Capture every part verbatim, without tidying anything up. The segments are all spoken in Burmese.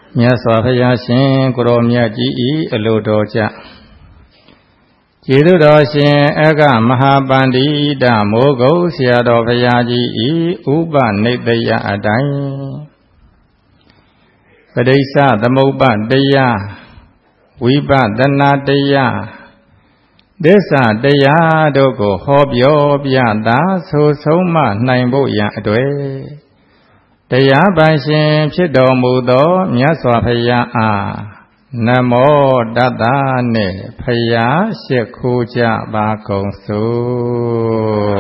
မြတ်စွာဘုရားရှင်ကိုရောမြတ်ကြီးဤအလိုတော်ကြကျေးဇူးတော်ရှင်အကမဟာပန္တိတမိုးကုတ်ဆရာတော်ဘုရားကြီးဤဥပနိတယအတိုင်းပဋိစ္စသမုပ္ပါတရားဝိပဿနာတရားသစ္စာတရားတို့ကိုဟောပြောပြတာဆိုဆုံးမနိုင်ဖို့ရန်အတွေ့တရားပိုင်ရှင်ဖြစ်တော်မူသောမြတ်စွာဘုရားအားနမောတတ္တနှင့်ဖယားရှိခိုးကြပါကုန်စို့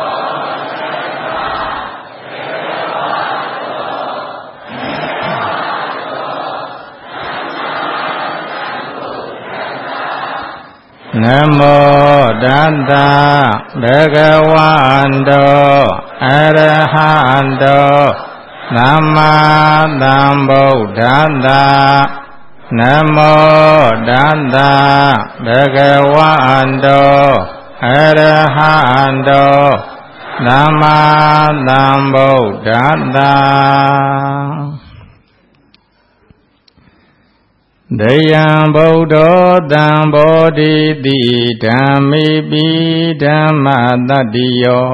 နမောတတ္တဘဂဝန္တောအရဟံတောသမ္မာသမ္ဗုဒ္ဓတ္တနမောတတ္တဘဂဝန္တောအရဟံတောသမ္မာသမ္ဗုဒ္ဓတ္တဒယံဗုဒ္ဓောတံဘောဓိတိဓမ္မိပိဓမ္မတတ္တိယော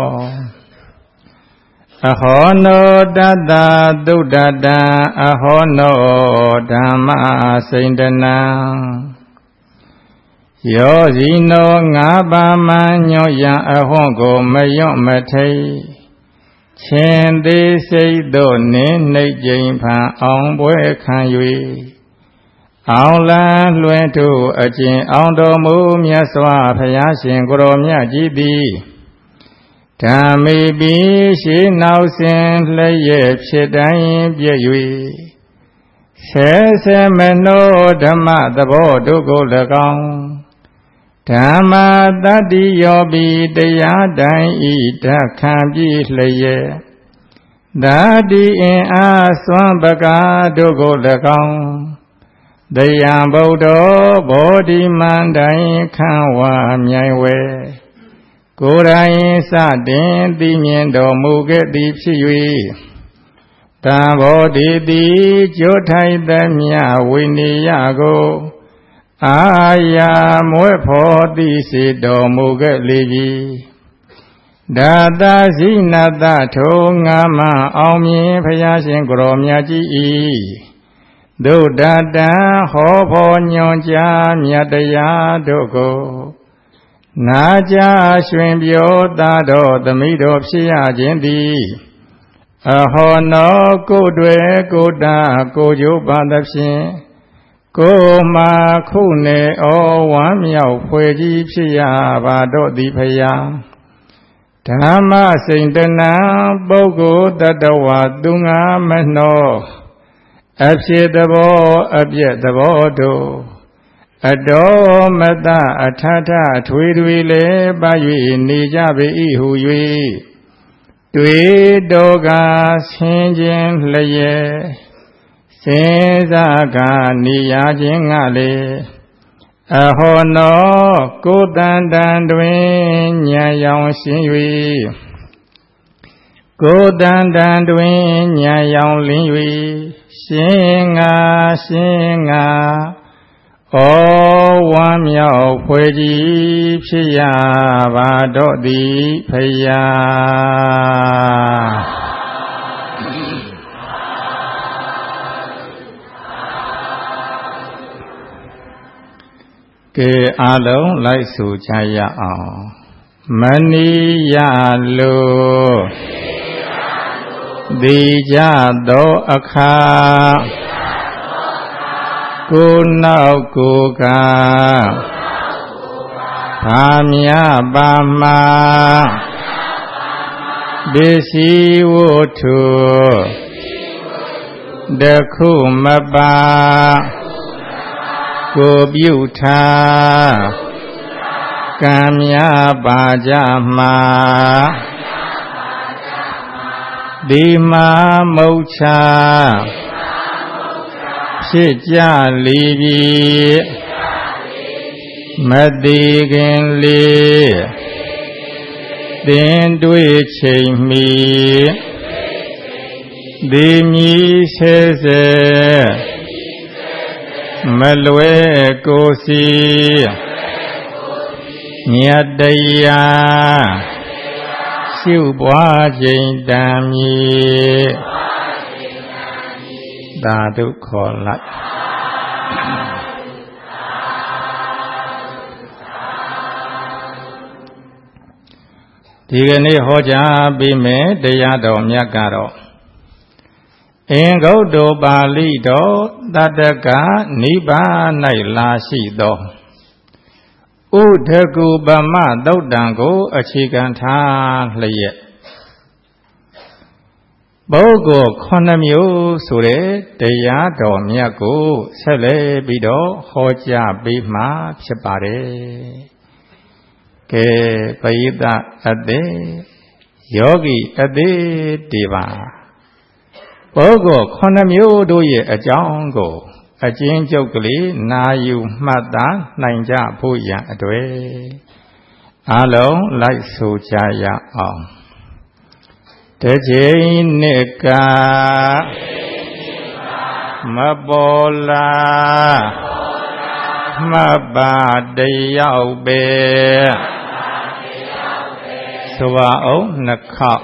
အဟောနောတတ္တသုဒ္ဓတံအဟောနောဓမ္မစိန္ဒနံယောဇီနောငါးပါးမှညောယံအဟောကိုမယွန့်မထိတ်ချင်းသေးစိတ်တို့နှင့်နှိမ့်ကျိန်ဖန်အောင်ပွဲခံ၍အောင်လန်းလွင်ထုအကျင့်အောင်တော်မူမြတ်စွာဘုရားရှင်ကိုရောမြတ်ကြီးသည်ဓမ္မိပိရှိနောက်စဉ်လျက်ဖြစ်တိုင်းပြည့်၍ဆဲဆဲမနောဓမ္မသဘောတို့ကို၎င်းဓမ္မတတ္တိယောပိတရားတိုင်းဤဓက္ခံပြည့်လျက်ဓာတိအင်အားစွမ်းပကားတို့ကို၎င်းဒယံဗုဒ္ဓောဘောဓိမန္တိုင်ခံဝါမြိုင်ဝဲကိုယ်တိုင်စတင်သိမြင်တော်မူခဲ့သည်ဖြစ်၍တံဘောဓိတိကြိုးထိုက်သမျှဝိနည်းကိုအာယာမွဲ့ဖော်သိစေတော်မူခဲ့လေပြီဒါတဇိနတထိုငါမအောင်မြင်ဘုရားရှင်ကိုရောမြတ်ကြီး၏ဒုဒ္ဒတံဟောဖို့ညွန်ကြားမြတ်တရားတို့ကိုနာကြားရွှင်ပြောသာတော်သမိတော်ဖြစ်ရခြင်းသည်အဟောနောကိုယ်တွေကိုယ်တာကိုယ်ကျိုးပါသဖြင့်ကိုယ်မှာခုနေဩဝမ်းမြောက်ဖွယ်ကြီးဖြစ်ရပါတော့သည်ဖယားဓမ္မစိန္ဒနံပုဂ္ဂိုလ်တတ္တဝါသူငါမနှောအဖြစ်သဘောအပြည့်သဘောတို့အတော်မတအထထထွေထွေလည်းပါ၍နေကြပေ၏ဟု၍တွေ့တော်ကဆင်းခြင်းလျက်စဉ်းစားကနေရခြင်းငါလေအဟောနောကိုယ်တန်တန်တွင်ဉာဏ်ရောင်ရှင်း၍ကိုယ်တန်တန်တွင်ဉာဏ်ရောင်လင်း၍ရှင်းငါရှင်းငါဩဝမ်းမြောက်ဖွယ်ကြီးဖြစ်ရပါတော့သည်ဖယားကဲအားလုံးလိုက်ဆိုကြရအောင်မနီရလိုဒီကြသောအခါကိုနောက်ကိုကဘာမြပါမှာပစ္စည်းဝတ္ထုတခုမပါကိုပြုထားကံများပါကြမှာဒီမှာမုတ်ချဖြစ်ကြလေပြီမတိခင်လေးသင်တွေ့ချိန်မီဒီမြည်ဆဲဆဲမလွဲကိုစီမြတ်တရားရှုပွားခြင်းတမ်းမြေသာဓုခေါ်လိုက်ဒီကနေ့ဟောကြားပေးမယ်တရားတော်မြတ်ကတော့အင်္ဂုတ္တပါဠိတော်တတ္တကနိဗ္ဗာန်၌လာရှိသောဥဒကုပမသုတ်တံကိုအခြေခံထားလျက်ပုဂ္ဂိုလ်ခုနှစ်မျိုးဆိုတဲ့တရားတော်မြတ်ကိုဆက်လက်ပြီးတော့ဟောကြားပေးမှာဖြစ်ပါတယ်။ကဲပရိသတ်အသေးယောဂီအသေးဒီပါပုဂ္ဂိုလ်ခုနှစ်မျိုးတို့ရဲ့အကြောင်းကိုအကျဉ်းချုပ်ကလေးနာယူမှတ်သားနိုင်ကြဖို့ရန်အတွေ့အလုံးလိုက်ဆိုကြရအောင်တချိန်နှစ်ကမပေါ်လာမှတ်ပါတယောက်ပဲဆိုပါအောင်နှစ်ခေါက်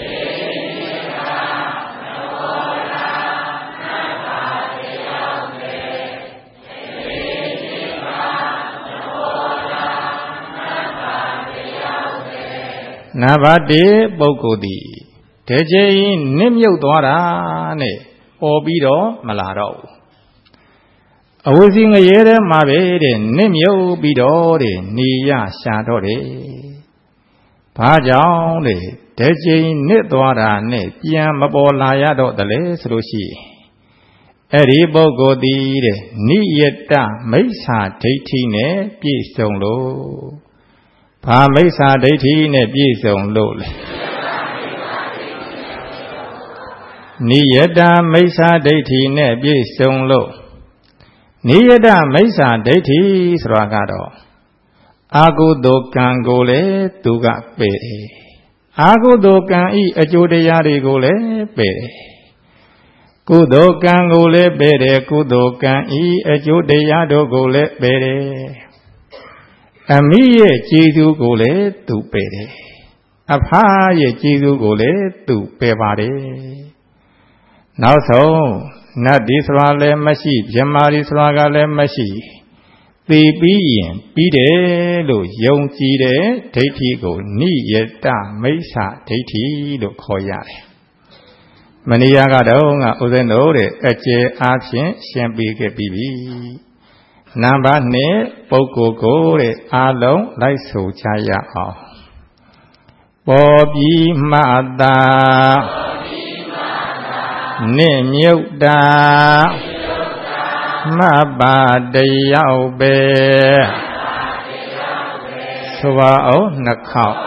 နံပါတ်တစ်ပုဂ္ဂိုလ်သည်တကြိမ်နစ်မြုပ်သွားတာနဲ့ပေါ်ပြီးတော့မလာတော့ဘူးအဝစီငရဲထဲမှာပဲတဲ့နစ်မြုပ်ပြီးတော့တဲ့နေရရှာတော့တယ်ဘာကြောင့်လဲတကြိမ်နစ်သွားတာနဲ့ပြန်မပေါ်လာရတော့တယ်လေဆိုလို့ရှိရင်အဲ့ဒီပုဂ္ဂိုလ်သည်တဲ့နိယတမိစ္ဆာဒိဋ္ဌိနဲ့ပြည့်စုံလို့ဘာမိစ္ဆာဒိဋ္ဌိနဲ့ပြည့်စုံလို့လဲနိယတမိစ္ဆာဒိဋ္ဌိနဲ့ပြည့်စုံလို့နိယတမိစ္ဆာဒိဋ္ဌိဆိုတာကတော့အာဟုသောကံကိုလည်းသူကပယ်တယ်အာဟုသောကံဤအကျိုးတရားတွေကိုလည်းပယ်တယ်ကုသိုလ်ကံကိုလည်းပယ်တယ်ကုသိုလ်ကံဤအကျိုးတရားတို့ကိုလည်းပယ်တယ်အမိရဲ့ကျေးဇူးကိုလည်းသူပယ်တယ်အဖရဲ့ကျေးဇူးကိုလည်းသူပယ်ပါတယ်နောက်ဆုံးနတ်ဒီဆိုတာလည်းမရှိဗြဟ္မာဒီဆိုတာကလည်းမရှိသိပြီးရင်ပြီးတယ်လို့ယုံကြည်တဲ့ဒိဋ္ဌိကိုနိယတမိစ္ဆာဒိဋ္ဌိလို့ခေါ်ရတယ်မဏိယကတော့ငါဥစဉ်တို့တဲ့အကျယ်အားဖြင့်ရှင်းပြခဲ့ပြီးပြီနံပါတ်နှစ်ပုဂ္ဂိုလ်ကိုတဲ့အားလုံးလိုက်ဆိုကြရအောင်ပေါ်ပြီးမှသာနစ်မြုပ်တာမှတ်ပါတယောက်ပဲဆိုပါအောင်နှစ်ခေါက်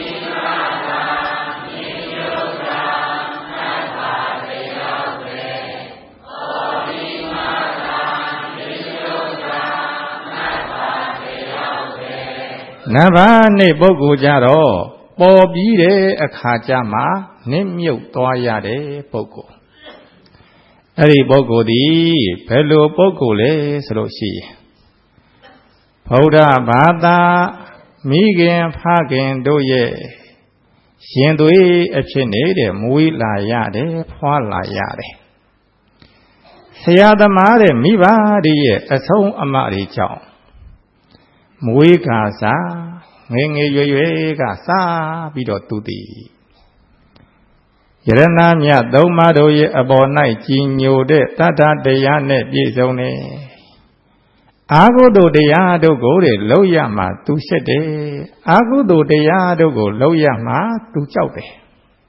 နံပါတ်နှစ်ပုဂ္ဂိုလ်ကြတော့ပေါ်ပြီးတဲ့အခါကျမှနစ်မြုပ်သွားရတဲ့ပုဂ္ဂိုလ်အဲ့ဒီပုဂ္ဂိုလ်ဒီဘယ်လိုပုဂ္ဂိုလ်လဲဆိုလို့ရှိရင်ဗုဒ္ဓဘာသာမိခင်ဖခင်တို့ရဲ့ရှင်သွေးအဖြစ်နေတဲ့မွေးလာရတယ်ဖွာလာရတယ်ဆရာသမားတဲ့မိဘတွေရဲ့အဆုံးအမတွေကြောင့်မွေးကာစားငယ်ငယ်ရွယ်ရွယ်ကစားပြီးတော့သူတည်ယရဏမြတ်သုံးပါးတို့ရဲ့အပေါ်၌ကြီးညိုတဲ့တတ္ထတရားနဲ့ပြည့်စုံနေအာဟုတုတရားတို့ကိုလေလောက်ရမှသူရှက်တယ်အာဟုတုတရားတို့ကိုလောက်ရမှသူကြောက်တယ်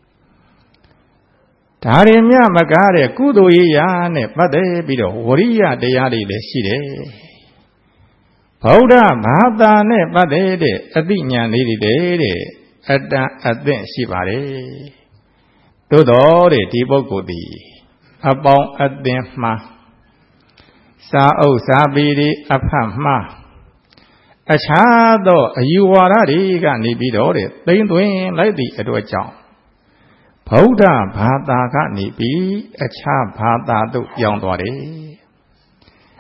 ဒါရမြမကားတဲ့ကုသိုလ်ရေးရာနဲ့ပတ်သက်ပြီးတော့ဝရိယတရားတွေလည်းရှိတယ်ဗုဒ္ဓဘာသာနဲ့ပတ်သက်တဲ့အသိဉာဏ်လေးတွေတဲ့အတန်အသင့်ရှိပါတယ်သို့တော်တဲ့ဒီပုဂ္ဂိုလ်သည်အပေါင်းအသင်မှားစာအုပ်စာပေတွေအဖတ်မှားအခြားသောအယူဝါဒတွေကနေပြီးတော့တဲ့သိမ့်သွင်းလိုက်သည့်အတွက်ကြောင့်ဗုဒ္ဓဘာသာကနေပြီးအခြားဘာသာသို့ပြောင်းသွားတယ်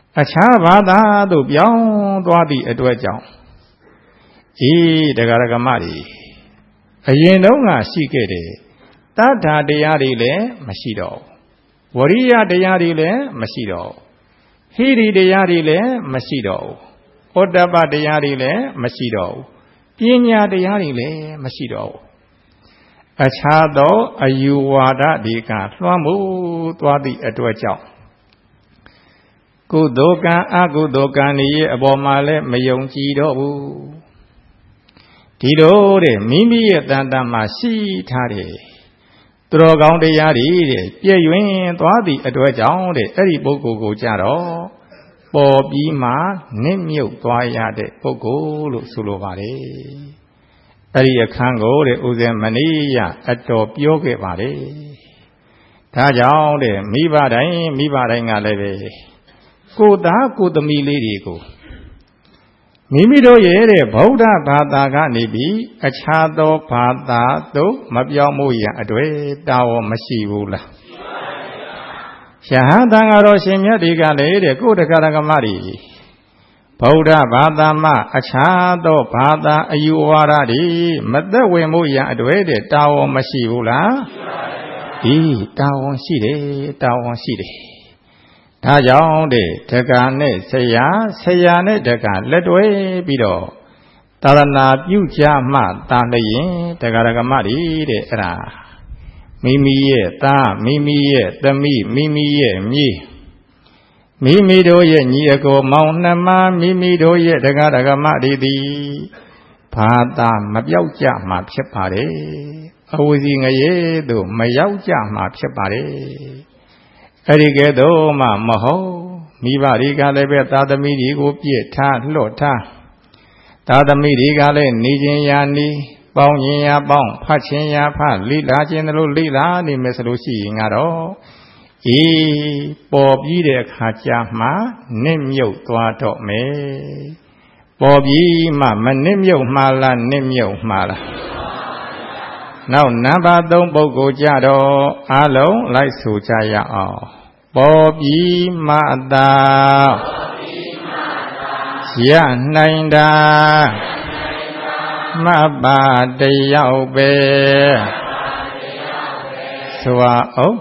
အခြားဘာသာသို့ပြောင်းသွားသည့်အတွက်ကြောင့်ဤတရားဓမ္မတွေအရင်တုန်းကရှိခဲ့တယ်တတ္ထာတရားတွေလည်းမရှိတော့ဝရိယတရားတွေလည်းမရှိတော့ဟိရိတရားတွေလည်းမရှိတော့ဩတ္တပတရားတွေလည်းမရှိတော့ပညာတရားတွေလည်းမရှိတော့အခြားသောအယူဝါဒတွေကလွှမ်းမိုးသွားသည့်အတွက်ကြောင့်ကုသိုလ်ကံအကုသိုလ်ကံတွေရဲ့အပေါ်မှာလည်းမယုံကြည်တော့ဘူးဒီလိုတဲ့မိမိရဲ့တန်တမှာရှိထားတယ်သူတော်ကောင်းတရားတွေတဲ့ပြည့်ရွင်သွားသည့်အတွက်ကြောင့်တဲ့အဲ့ဒီပုဂ္ဂိုလ်ကိုကြတော့ပေါ်ပြီးမှနစ်မြုပ်သွားရတဲ့ပုဂ္ဂိုလ်လို့ဆိုလိုပါတယ်အဲ့ဒီအခန်းကိုတဲ့ဥစဉ်မဏိယအတော်ပြောခဲ့ပါတယ်ဒါကြောင့်တဲ့မိဘတိုင်းမိဘတိုင်းကလည်းပဲကိုယ်သားကိုယ်သမီးလေးတွေကိုမိမိတို့ရဲ့တဲ့ဗုဒ္ဓဘာသာကနေပြီးအခြားသောဘာသာသို့မပြောင်းမို့ရန်အတွေ့တာဝန်မရှိဘူးလားရှိပါဘူးယဟန်တန်ဃာတော်ရှင်မြတ်တွေကလည်းတဲ့ကိုယ်တက္ကရာကမတွေဗုဒ္ဓဘာသာမှအခြားသောဘာသာအယူဝါဒတွေမသက်ဝင်မှုရန်အတွေ့တဲ့တာဝန်မရှိဘူးလားရှိပါဘူးဒီတာဝန်ရှိတယ်တာဝန်ရှိတယ်ဒါကြောင့်တဲ့တက္ကရာနဲ့ဆရာဆရာနဲ့တက္ကရာလက်တွဲပြီးတော့သာသနာပြုကြမှတာလျင်တက္ကရာကမတွေတဲ့အဲ့ဒါမိမိရဲ့သားမိမိရဲ့သမီးမိမိရဲ့မြေးမိမိတို့ရဲ့ညီအကိုမောင်နှမမိမိတို့ရဲ့တက္ကရာကမတွေသည်ဘာသာမပြောက်ကြမှာဖြစ်ပါတယ်အဝစီငရေတို့မရောက်ကြမှာဖြစ်ပါတယ်အဲ့ဒီကဲတော့မှမဟုတ်မိဘတွေကလည်းပဲသာသမီတွေကိုပြစ်ထားလွတ်ထားသာသမီတွေကလည်းနေခြင်းရာနေပေါင်းခြင်းရာပေါင်းဖတ်ခြင်းရာဖတ်လိလာခြင်းတို့လိလာနေမယ်ဆိုလို့ရှိရင်ကတော့အေးပေါ်ပြီးတဲ့အခါကျမှနစ်မြုပ်သွားတော့မယ်ပေါ်ပြီးမှမနစ်မြုပ်မှလားနစ်မြုပ်မှလားနောက်နံပါတ်သုံးပုဂ္ဂိုလ်ကြတော့အားလုံးလိုက်ဆိုကြရအောင်ပေါ်ပြီးမှသာရနိုင်တာမပါတယောက်ပဲဆိုအောင်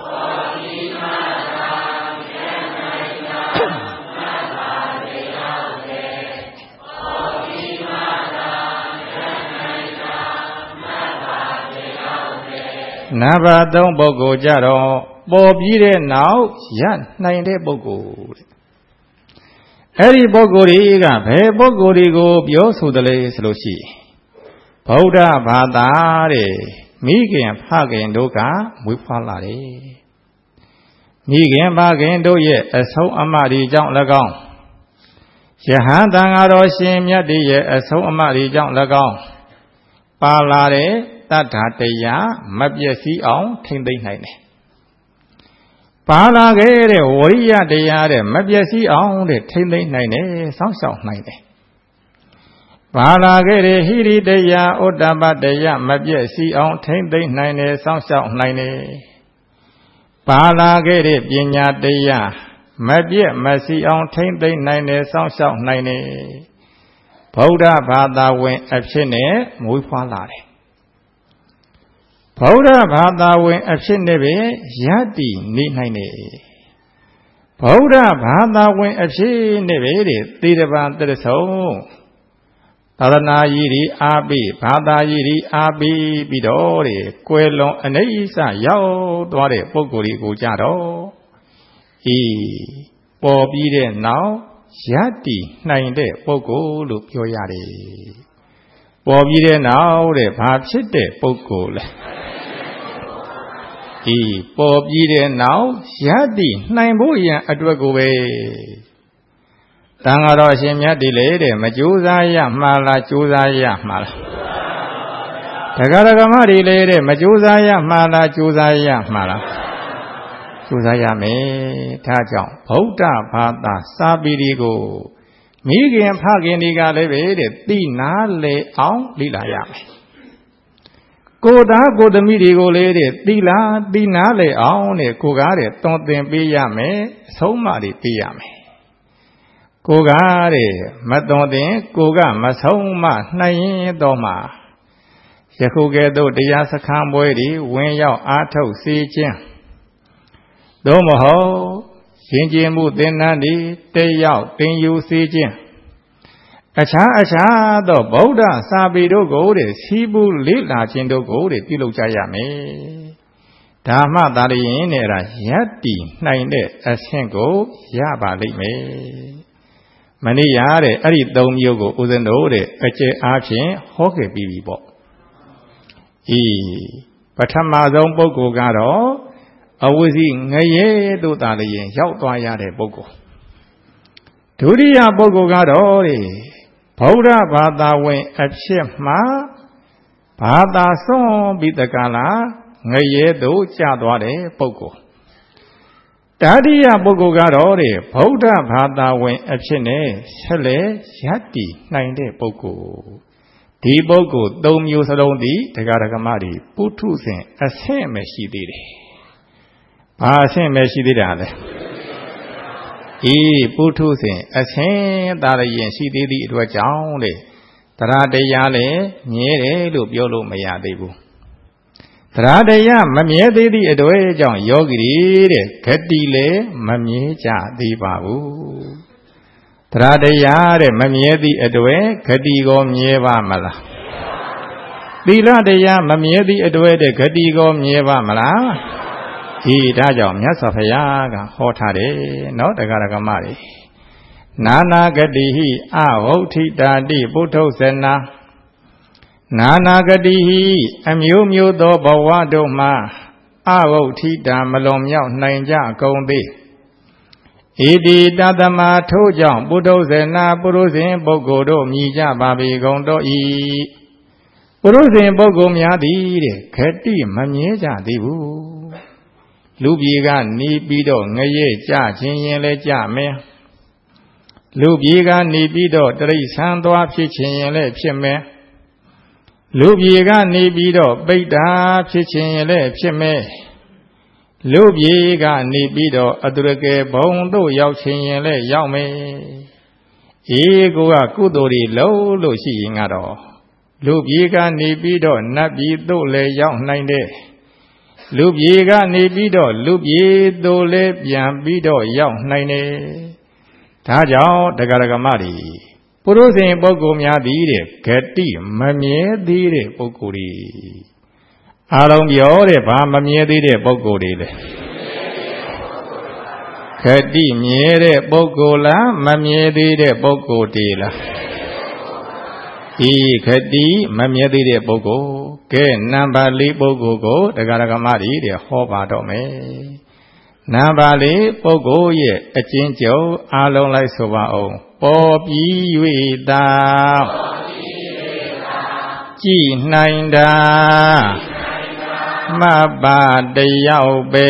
နံပါတ်သုံးပုဂ္ဂိုလ်ကြတော့ပေါ်ပြီးတဲ့နောက်ရနိုင်တဲ့ပုဂ္ဂိုလ်တဲ့အဲ့ဒီပုဂ္ဂိုလ်တွေကဘယ်ပုဂ္ဂိုလ်တွေကိုပြောဆိုတယ်လဲဆိုလို့ရှိရင်ဗုဒ္ဓဘာသာတဲ့မိခင်ဖခင်တို့ကမွေးဖွားလာတယ်မိခင်ဖခင်တို့ရဲ့အဆုံးအမတွေကြောင့်၎င်းယဟန်တန်ဃာတော်ရှင်မြတ်တွေရဲ့အဆုံးအမတွေကြောင့်၎င်းပါလာတဲ့တတ္ထာတရားမပျက်စီးအောင်ထိမ့်သိမ့်နိုင်တယ်ပါလာခဲ့တဲ့ဝရိယတရားတဲ့မပျက်စီးအောင်တဲ့ထိမ့်သိမ့်နိုင်တယ်စောင့်ရှောက်နိုင်တယ်ပါလာခဲ့တဲ့ဟိရိတရားဩတ္တပတရားမပျက်စီးအောင်ထိမ့်သိမ့်နိုင်တယ်စောင့်ရှောက်နိုင်တယ်ပါလာခဲ့တဲ့ပညာတရားမပြည့်မစီအောင်ထိမ့်သိမ့်နိုင်တယ်စောင့်ရှောက်နိုင်တယ်ဗုဒ္ဓဘာသာဝင်အဖြစ်နဲ့မွေးဖွားလာတယ်ဗုဒ္ဓဘာသာဝင်အဖြစ်နဲ့ပဲယတ္တိနေနိုင်တယ်ဗုဒ္ဓဘာသာဝင်အဖြစ်နဲ့ပဲတဲ့သေတပံတရဆုံးသာသနာကြီးဒီအားပြီးဘာသာကြီးဒီအားပြီးပြီးတော့တဲ့ကွယ်လွန်အနိစ္စရောက်သွားတဲ့ပုဂ္ဂိုလ်တွေကိုကြတော့ဤပေါ်ပြီးတဲ့နောက်ယတ္တိနိုင်တဲ့ပုဂ္ဂိုလ်လို့ပြောရတယ်ပေါ်ပြီးတဲ့နောက်တဲ့ဘာဖြစ်တဲ့ပုဂ္ဂိုလ်လဲဤပေါ်ပြီးတဲ့နောက်ယတ္တိနိုင်ဖို့ရန်အတွက်ကိုပဲတန်ဃာတော်ရှင်မြတ်တွေလေတဲ့မကြိုးစားရမှာလားကြိုးစားရမှာလားတရားဓမ္မတွေလေတဲ့မကြိုးစားရမှာလားကြိုးစားရမှာလားကြိုးစားရမယ်ဒါကြောင့်ဗုဒ္ဓဘာသာစာပေတွေကိုမိခင်ဖခင်တွေကလည်းပဲတဲ့သိနာလေအောင်လေ့လာရမယ်ကိုယ်သားကိုယ်သမီးတွေကိုလေတဲ့သိလားသိနာလေအောင်တဲ့ကိုကားတဲ့တွန်သင်ပေးရမယ်အဆုံးအမတွေပေးရမယ်ကိုကတဲ့မတော်တဲ့ကိုကမဆုံးမနိုင်ရင်တော့မှယခုကဲ့သို့တရားစခန်းပွဲတွေဝင်ရောက်အားထုတ်စေခြင်းသို့မဟုတ်ရှင်ကျင်မှုသင်္นานတွေတက်ရောက်သင်ယူစေခြင်းအခြားအခြားသောဗုဒ္ဓစာပေတို့ကိုတဲ့စီးပူးလေ့လာခြင်းတို့ကိုတဲ့ပြုလုပ်ကြရမယ်ဓမ္မသာလျင်တဲ့အဲ့ဒါယတ္တိနိုင်တဲ့အဆင့်ကိုရပါလိမ့်မယ်မနေ့ရတဲ့အဲ့ဒီသုံးမျိုးကိုဦးဇင်းတို့တဲ့အကျယ်အားဖြင့်ဟောခဲ့ပြီးပြီပေါ့ဤပထမဆုံးပုဂ္ဂိုလ်ကတော့အဝိဇ္ဇိငရဲတို့သာလျင်ရောက်သွားရတဲ့ပုဂ္ဂိုလ်ဒုတိယပုဂ္ဂိုလ်ကတော့တဲ့ဗုဒ္ဓဘာသာဝင်အဖြစ်မှဘာသာစွန့်ပြီးတကလားငရဲတို့ကျသွားတဲ့ပုဂ္ဂိုလ်တတိယပုဂ္ဂိုလ်ကတော့တဲ့ဗုဒ္ဓဘာသာဝင်အဖြစ်နဲ့ဆက်လက်ယတ္တိနိုင်တဲ့ပုဂ္ဂိုလ်ဒီပုဂ္ဂိုလ်သုံးမျိုးစလုံးဒီတရားဓမ္မတွေပုထုဇဉ်အဆင့်မရှိသေးတယ်။ဘာအဆင့်မရှိသေးတာလဲ။ဤပုထုဇဉ်အဆင့်သာလျင်ရှိသေးသည့်အတွက်ကြောင့်တဲ့တရားတရားလည်းမြဲတယ်လို့ပြောလို့မရသေးဘူး။တရားတရားမမြဲသေးသည့်အတွက်ကြောင့်ယောဂီတွေတဲ့ဂတိလည်းမမြဲကြသေးပါဘူး။တရားတရားတဲ့မမြဲသည့်အတွက်ဂတိကိုမြဲပါမလားသီလတရားမမြဲသည့်အတွက်တဲ့ဂတိကိုမြဲပါမလားဒီဒါကြောင့်မြတ်စွာဘုရားကဟောထားတယ်နော်တရားဓမ္မတွေနာနာဂတိဟိအဝုဋ္ဌိတာတိပုထုဇနာနာနာဂတိဟိအမျိုးမျိုးသောဘဝတို့မှာအဝုဋ္ဌိတာမလွန်မြောက်နိုင်ကြကုန်သည်ဣတိတသမထို့ကြောင့်ပုထုဇနာပုရုဇဉ်ပုဂ္ဂိုလ်တို့မြည်ကြပါပေကုန်တော့ဤပုရုဇဉ်ပုဂ္ဂိုလ်များသည်တဲ့ခတိမမြဲကြသေးဘူးလူပြေကနေပြီးတော့ငရဲကြခြင်းရင်လည်းကြမယ်လူပြေကနေပြီးတော့တရိษံသွားဖြစ်ခြင်းရင်လည်းဖြစ်မယ်လူပြေကနေပြီးတော့ပိဋ္ဌာဖြစ်ခြင်းရင်လည်းဖြစ်မယ်လူပြေကနေပြီးတော့အတုရကေဘုံတို့ရောက်ခြင်းရင်လည်းရောက်မယ်အေးကိုကကုသိုလ်တွေလုံးလို့ရှိရင်ကတော့လူပြေကနေပြီးတော့နတ်ပြည်သို့လည်းရောက်နိုင်တဲ့လူပြေကနေပြီးတော့လူပြေသို့လည်းပြန်ပြီးတော့ရောက်နိုင်တယ်ဒါကြောင့်တရားဓမ္မတွေပုရုဇဉ်ပုဂ္ဂိုလ်များသည်တဲ့ဂတိမမြဲသေးတဲ့ပုဂ္ဂိုလ်တွေအားလုံးပြောတဲ့ဘာမမြဲသေးတဲ့ပုဂ္ဂိုလ်တွေလဲဂတိမြဲတဲ့ပုဂ္ဂိုလ်လားမမြဲသေးတဲ့ပုဂ္ဂိုလ်တွေလားဤဂတိမမြဲသေးတဲ့ပုဂ္ဂိုလ်ကဲနံပါတ်လေးပုဂ္ဂိုလ်ကိုတရားဓမ္မတွေတဲ့ဟောပါတော့မယ်နံပါတ်လေးပုဂ္ဂိုလ်ရဲ့အကျဉ်းချုပ်အားလုံးလိုက်ဆိုပါအောင်ပေါ်ပြီး၍သာကြည်နိုင်တာမပါတယောက်ပဲ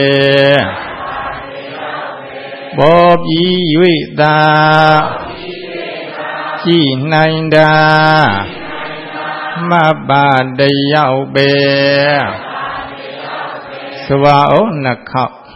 ပေါ်ပြီး၍သာကြည်နိုင်တာမပါတယောက်ပဲဆိုပါဦးနှစ်ခေါက်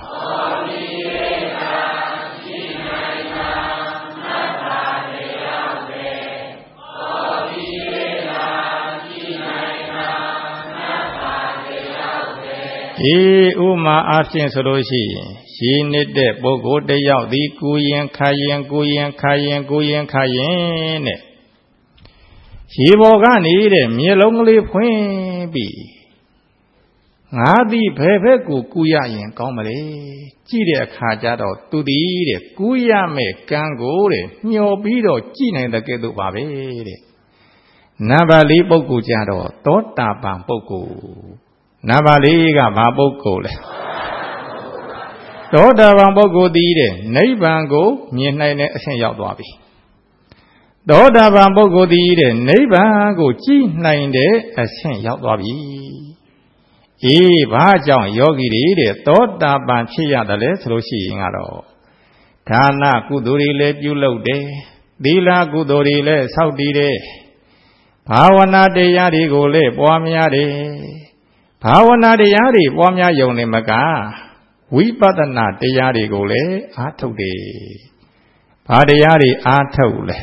အေးဥမာအဖြစ်ဆိုလို့ရှိရင်ရည်နေတဲ့ပုဂ္ဂိုလ်တယောက်ဒီကိုရင်ခါရင်ကိုရင်ခါရင်ကိုရင်ခါရင်တဲ့ရေပေါ်ကနေတဲ့မြေလုံးကလေးဖွင့်ပြီးငါသည်ဘယ်ဘက်ကိုကူရရင်ကောင်းမလဲကြည့်တဲ့အခါကျတော့သူသည်တဲ့ကူရမဲ့ကံကိုတဲ့ညှော်ပြီးတော့ကြည့်နိုင်တဲ့ကဲ့သို့ပါပဲတဲ့နံပါတ်လေးပုဂ္ဂိုလ်ကြတော့သောတာပန်ပုဂ္ဂိုလ်နံပါတ်လေးကဘာပုဂ္ဂိုလ်လဲသောတာပန်ပုဂ္ဂိုလ်သည်တဲ့နိဗ္ဗာန်ကိုမြင်နိုင်တဲ့အဆင့်ရောက်သွားပြီသောတာပန်ပုဂ္ဂိုလ်သည်တဲ့နိဗ္ဗာန်ကိုကြည့်နိုင်တဲ့အဆင့်ရောက်သွားပြီအေးဘာကြောင့်ယောဂီတွေတဲ့သောတာပန်ဖြစ်ရတယ်လဲဆိုလို့ရှိရင်ကတော့ဒါနကုသိုလ်တွေလည်းပြုလုပ်တယ်သီလကုသိုလ်တွေလည်းဆောက်တည်တယ်ဘာဝနာတရားတွေကိုလည်းပွားများတယ်ဘာဝနာတရားတွေပွားများယုံနေမကဝိပဿနာတရားတွေကိုလည်းအားထုတ်တယ်ဘာတရားတွေအားထုတ်လဲ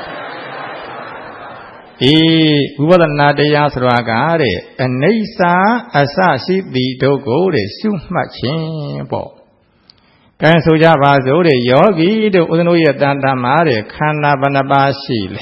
အေးဝိပဿနာတရားဆိုတာကတဲ့အနိစ္စအစရှိသည်တို့ကိုတဲ့ရှုမှတ်ခြင်းပေါ့ကဲဆိုကြပါစို့တဲ့ယောဂီတို့ဦးဇင်းတို့ရဲ့တန်တမှာတဲ့ခန္ဓာဘယ်နှပါးရှိလဲ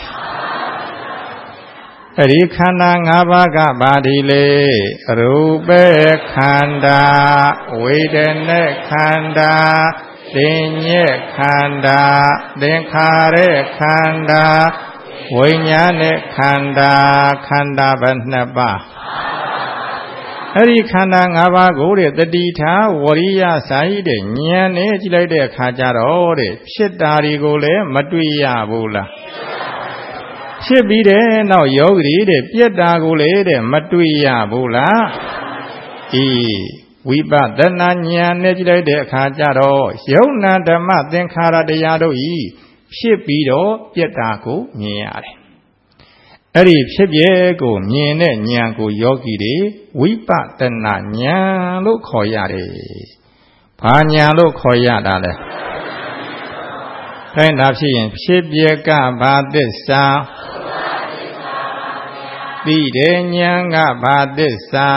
အဲ့ဒီခန္ဓာ၅ပါးကဘာဒီလေရူပခန္ဓာဝေဒနာခန္ဓာသင်ညေခန္ဓာသင်္ခါရခန္ဓာဝိညာဉ်နဲ့ခန္ဓာခန္ဓာဘယ်နှပါးအဲ့ဒီခန္ဓာ၅ပါးကိုတဲ့တတိထားဝရိယဆိုင်တဲ့ဉာဏ်နဲ့ကြည့်လိုက်တဲ့အခါကျတော့တဲ့ဖြစ်တာတွေကိုလည်းမတွေ့ရဘူးလားဖြစ်ပြီးတဲ့နောက်ယောဂီတဲ့ပြက်တာကိုလည်းတဲ့မတွေ့ရဘူးလားအေးဝိပဿနာဉာဏ်နဲ့ကြည့်လိုက်တဲ့အခါကျတော့ယုံနာဓမ္မသင်္ခါရတရားတို့ဤဖြစ်ပြီးတော့ပြက်တာကိုမြင်ရတယ်အဲ့ဒီဖြစ်ပြဲကိုမြင်တဲ့ဉာဏ်ကိုယောဂီတွေဝိပဿနာဉာဏ်လို့ခေါ်ရတယ်ဘာဉာဏ်လို့ခေါ်ရတာလဲခိုင်းတာဖြစ်ရင်ဖြစ်ပြဲကဘာသစ္စာသိတဲ့ဉာဏ်ကဘာသစ္စာ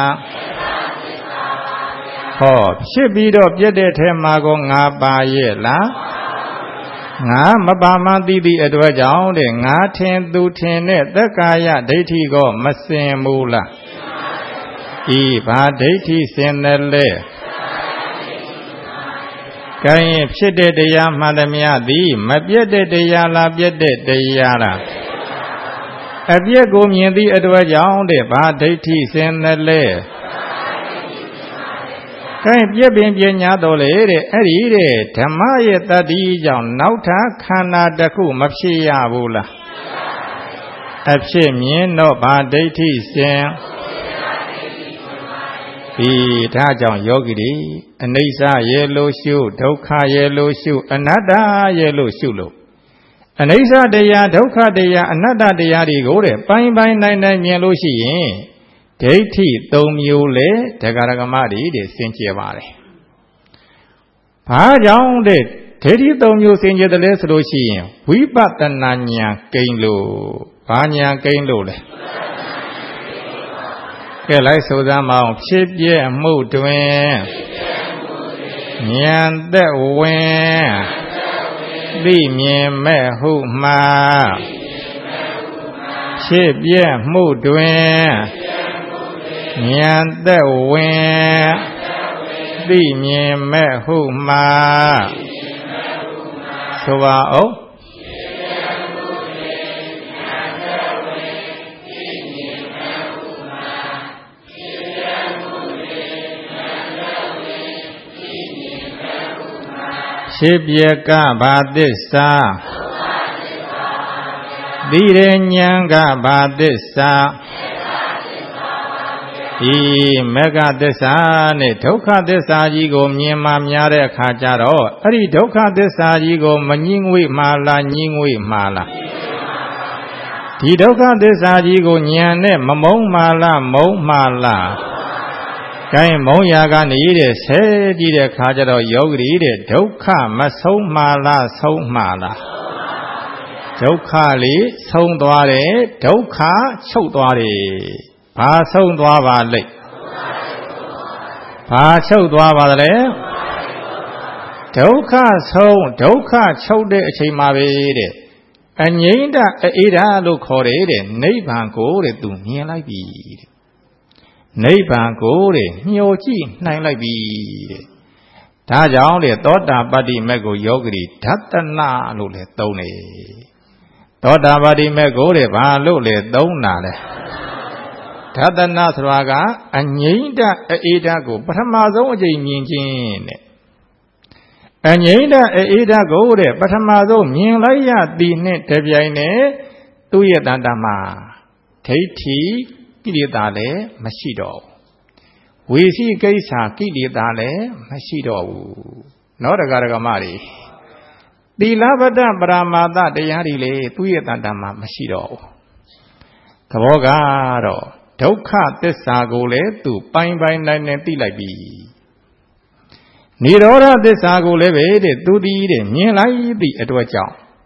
ဟောဖြစ်ပြီးတော့ပြက်တဲ့ထဲမှာကိုငါပါရဲ့လားငါမပါမှသိသည့်အတွက်ကြောင့်တဲ့ငါထင်သူထင်တဲ့သက္ကာယဒိဋ္ဌိကိုမစင်ဘူးလားဤဘာဒိဋ္ဌိစင်တယ်လဲကိုင်းဖြစ်တဲ့တရားမှန်သမျှသည်မပြတ်တဲ့တရားလားပြတ်တဲ့တရားလားအပြည့်ကိုမြင်သည့်အတွက်ကြောင့်တဲ့ဘာဒိဋ္ဌိစင်တယ်လဲကဲပြည့်ပင်ပညာတော်လေတဲ့အဲ့ဒီတဲ့ဓမ္မရဲ့တတ္တိကြောင့်နောက်ထပ်ခန္ဓာတစ်ခုမဖြစ်ရဘူးလားအဖြစ်မြင်တော့ဗာဒိဋ္ဌိစဉ်ဒီဒါကြောင့်ယောဂီတွေအနိစ္စရဲ့လို့ရှုဒုက္ခရဲ့လို့ရှုအနတ္တရဲ့လို့ရှုလို့အနိစ္စတရားဒုက္ခတရားအနတ္တတရားတွေကိုတဲ့ပိုင်းပိုင်းနိုင်နိုင်မြင်လို့ရှိရင်ဒိဋ္ဌိသုံးမျိုးလေဒဂရကမတွေတဲ့စင်ကြယ်ပါတယ်။ဘာကြောင့်တဲ့ဒိဋ္ဌိသုံးမျိုးစင်ကြယ်တယ်လဲဆိုလို့ရှိရင်ဝိပဿနာဉာဏ်ကိန်းလို့ဘာဉာဏ်ကိန်းလို့လဲ။ကဲလိုက်ဆိုစမ်းမအောင်ဖြစ်ပြမှုတွင်ဉာဏ်သက်ဝင်သိမြင်မဲ့ဟုမှာဖြစ်ပြမှုတွင်ဉာဏ်သက်ဝင်သိမြင်မဲ့ဟုမှာဆိုပါဦးဖြစ်ပြကဘာသစ္စာသိတဲ့ဉာဏ်ကဘာသစ္စာဒီမေဃသစ္စာနဲ့ဒုက္ခသစ္စာကြီးကိုမြင်မှများတဲ့အခါကျတော့အဲ့ဒီဒုက္ခသစ္စာကြီးကိုမငြင်းငွေ့မှလားငြင်းငွေ့မှလားဒီဒုက္ခသစ္စာကြီးကိုဉာဏ်နဲ့မမုန်းမှလားမုန်းမှလားကိုင်းမုန်းရာကနေတဲ့ဆဲကြည့်တဲ့အခါကျတော့ယောဂီတဲ့ဒုက္ခမဆုံးမှလားဆုံးမှလားဒုက္ခလေးဆုံးသွားတယ်ဒုက္ခချုပ်သွားတယ်ဘာဆုံးသွားပါလိမ့်ဘာချုပ်သွားပါလဲဒုက္ခဆုံးဒုက္ခချုပ်တဲ့အချိန်မှာပဲတဲ့အငြိမ့်တအေးဓာလို့ခေါ်တယ်တဲ့နိဗ္ဗာန်ကိုတဲ့သူမြင်လိုက်ပြီတဲ့နိဗ္ဗာန်ကိုတဲ့ညှို့ကြည့်နိုင်လိုက်ပြီတဲ့ဒါကြောင့်တဲ့သောတာပတ္တိမေကိုယောဂီဓတ္တနာလို့လည်းသုံးတယ်သောတာပတ္တိမေကိုတဲ့ဘာလို့လဲသုံးတာလဲဓတ္တနာဆိုတာကအငြိမ့်တအေးဓာကိုပထမဆုံးအကြိမ်မြင်ခြင်းတဲ့အငြိမ့်တအေးဓာကိုတဲ့ပထမဆုံးမြင်လိုက်ရသည်နဲ့တပြိုင်နက်သူ့ရဲ့တဏ္ဍာမှာဒိဋ္ဌိကိလေသာလည်းမရှိတော့ဘူးဝိသိကိစ္စကိလေသာလည်းမရှိတော့ဘူးနောဒဂရကမတွေသီလဗတ္တပရမာသတရားတွေလေသူ့ရဲ့တဏ္ဍာမှာမရှိတော့ဘူးသဘောကတော့ဒုက္ခသစ္စာကိုလည်းသူပိုင်းပိုင်းနိုင်နိုင်သိလိုက်ပြီနိရောဓသစ္စာကိုလည်းပဲတဲ့သူတည်တဲ့မြင်လိုက်သည့်အတွက်ကြောင့်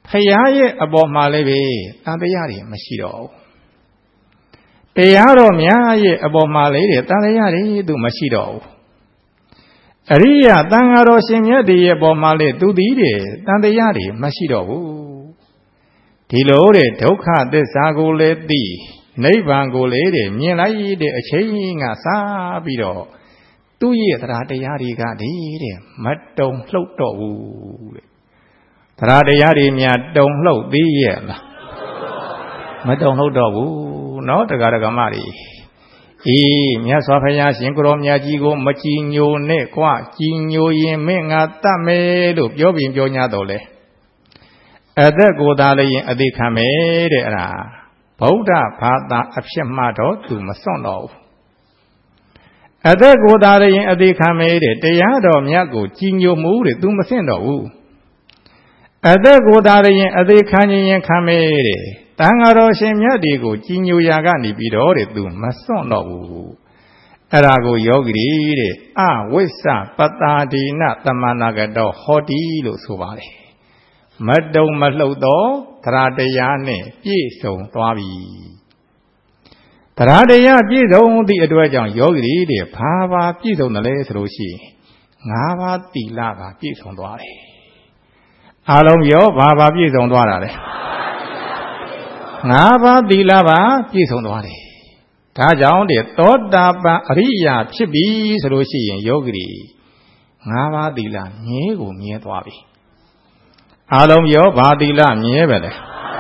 ဖရာရဲ့အပေါ်မှာလည်းပဲတန်တရားတွေမရှိတော့ဘူးတရားတော်များရဲ့အပေါ်မှာလည်းတန်တရားတွေသူမရှိတော့ဘူးအရိယသံဃာတော်ရှင်မြတ်တွေရဲ့အပေါ်မှာလည်းသူသည်တဲ့တန်တရားတွေမရှိတော့ဘူးဒီလိုတဲ့ဒုက္ခသစ္စာကိုလည်းသိနိဗ္ဗာန်ကိုလည်းတဲ့မြင်လိုက်တဲ့အချိန်ကစပြီးတော့သူ့ရဲ့တရားတရားတွေကဒီတဲ့မတုံလှုပ်တော့ဘူးတဲ့တရားတရားတွေများတုံလှုပ်သေးရဲ့လားမတုံလှုပ်တော့ဘူးเนาะတရားဓမ္မတွေအေးမြတ်စွာဘုရားရှင်ကိုရောမြတ်ကြီးကိုမကြည်ညိုနဲ့ကွာကြည်ညိုရင်မင်းငါတတ်မယ်လို့ပြောပြီးပြော냐တော့လေအသက်ကိုယ်သားလည်းရင်အသေးခံမယ်တဲ့အဲ့ဒါဗုဒ္ဓဘာသာအဖြစ်မှတော့သူမစွန့်တော့ဘူးအသက်ကိုယ်သားလည်းရင်အသေးခံမယ်တဲ့တရားတော်မြတ်ကိုကြည်ညိုမှုတဲ့သူမဆင့်တော့ဘူးအသက်ကိုယ်သားလည်းရင်အသေးခံခြင်းရင်ခံမယ်တဲ့တန်ဃာတော်ရှင်မြတ်တွေကိုကြည်ညိုရာကနေပြီးတော့တဲ့သူမစွန့်တော့ဘူးအဲ့ဒါကိုယောဂီတွေတဲ့အဝိစ္စပတာဒီနသမဏဂတောဟောတိလို့ဆိုပါတယ်မတုံမလှုပ်တော့တရားတရားနဲ့ပြည့်စုံသွားပြီတရားတရားပြည့်စုံသည့်အတွက်ကြောင့်ယောဂီတွေဘာဘာပြည့်စုံတယ်လဲဆိုလို့ရှိရင်ငါးပါးသီလပါပြည့်စုံသွားတယ်အားလုံးပြောဘာဘာပြည့်စုံသွားတာလဲငါးပါးသီလပါပြည့်စုံသွားတယ်ဒါကြောင့်တဲ့သောတာပန်အရိယာဖြစ်ပြီဆိုလို့ရှိရင်ယောဂီတွေငါးပါးသီလမြဲကိုမြဲသွားပြီအားလုံးပြောဘာသီလမြဲပဲလဲ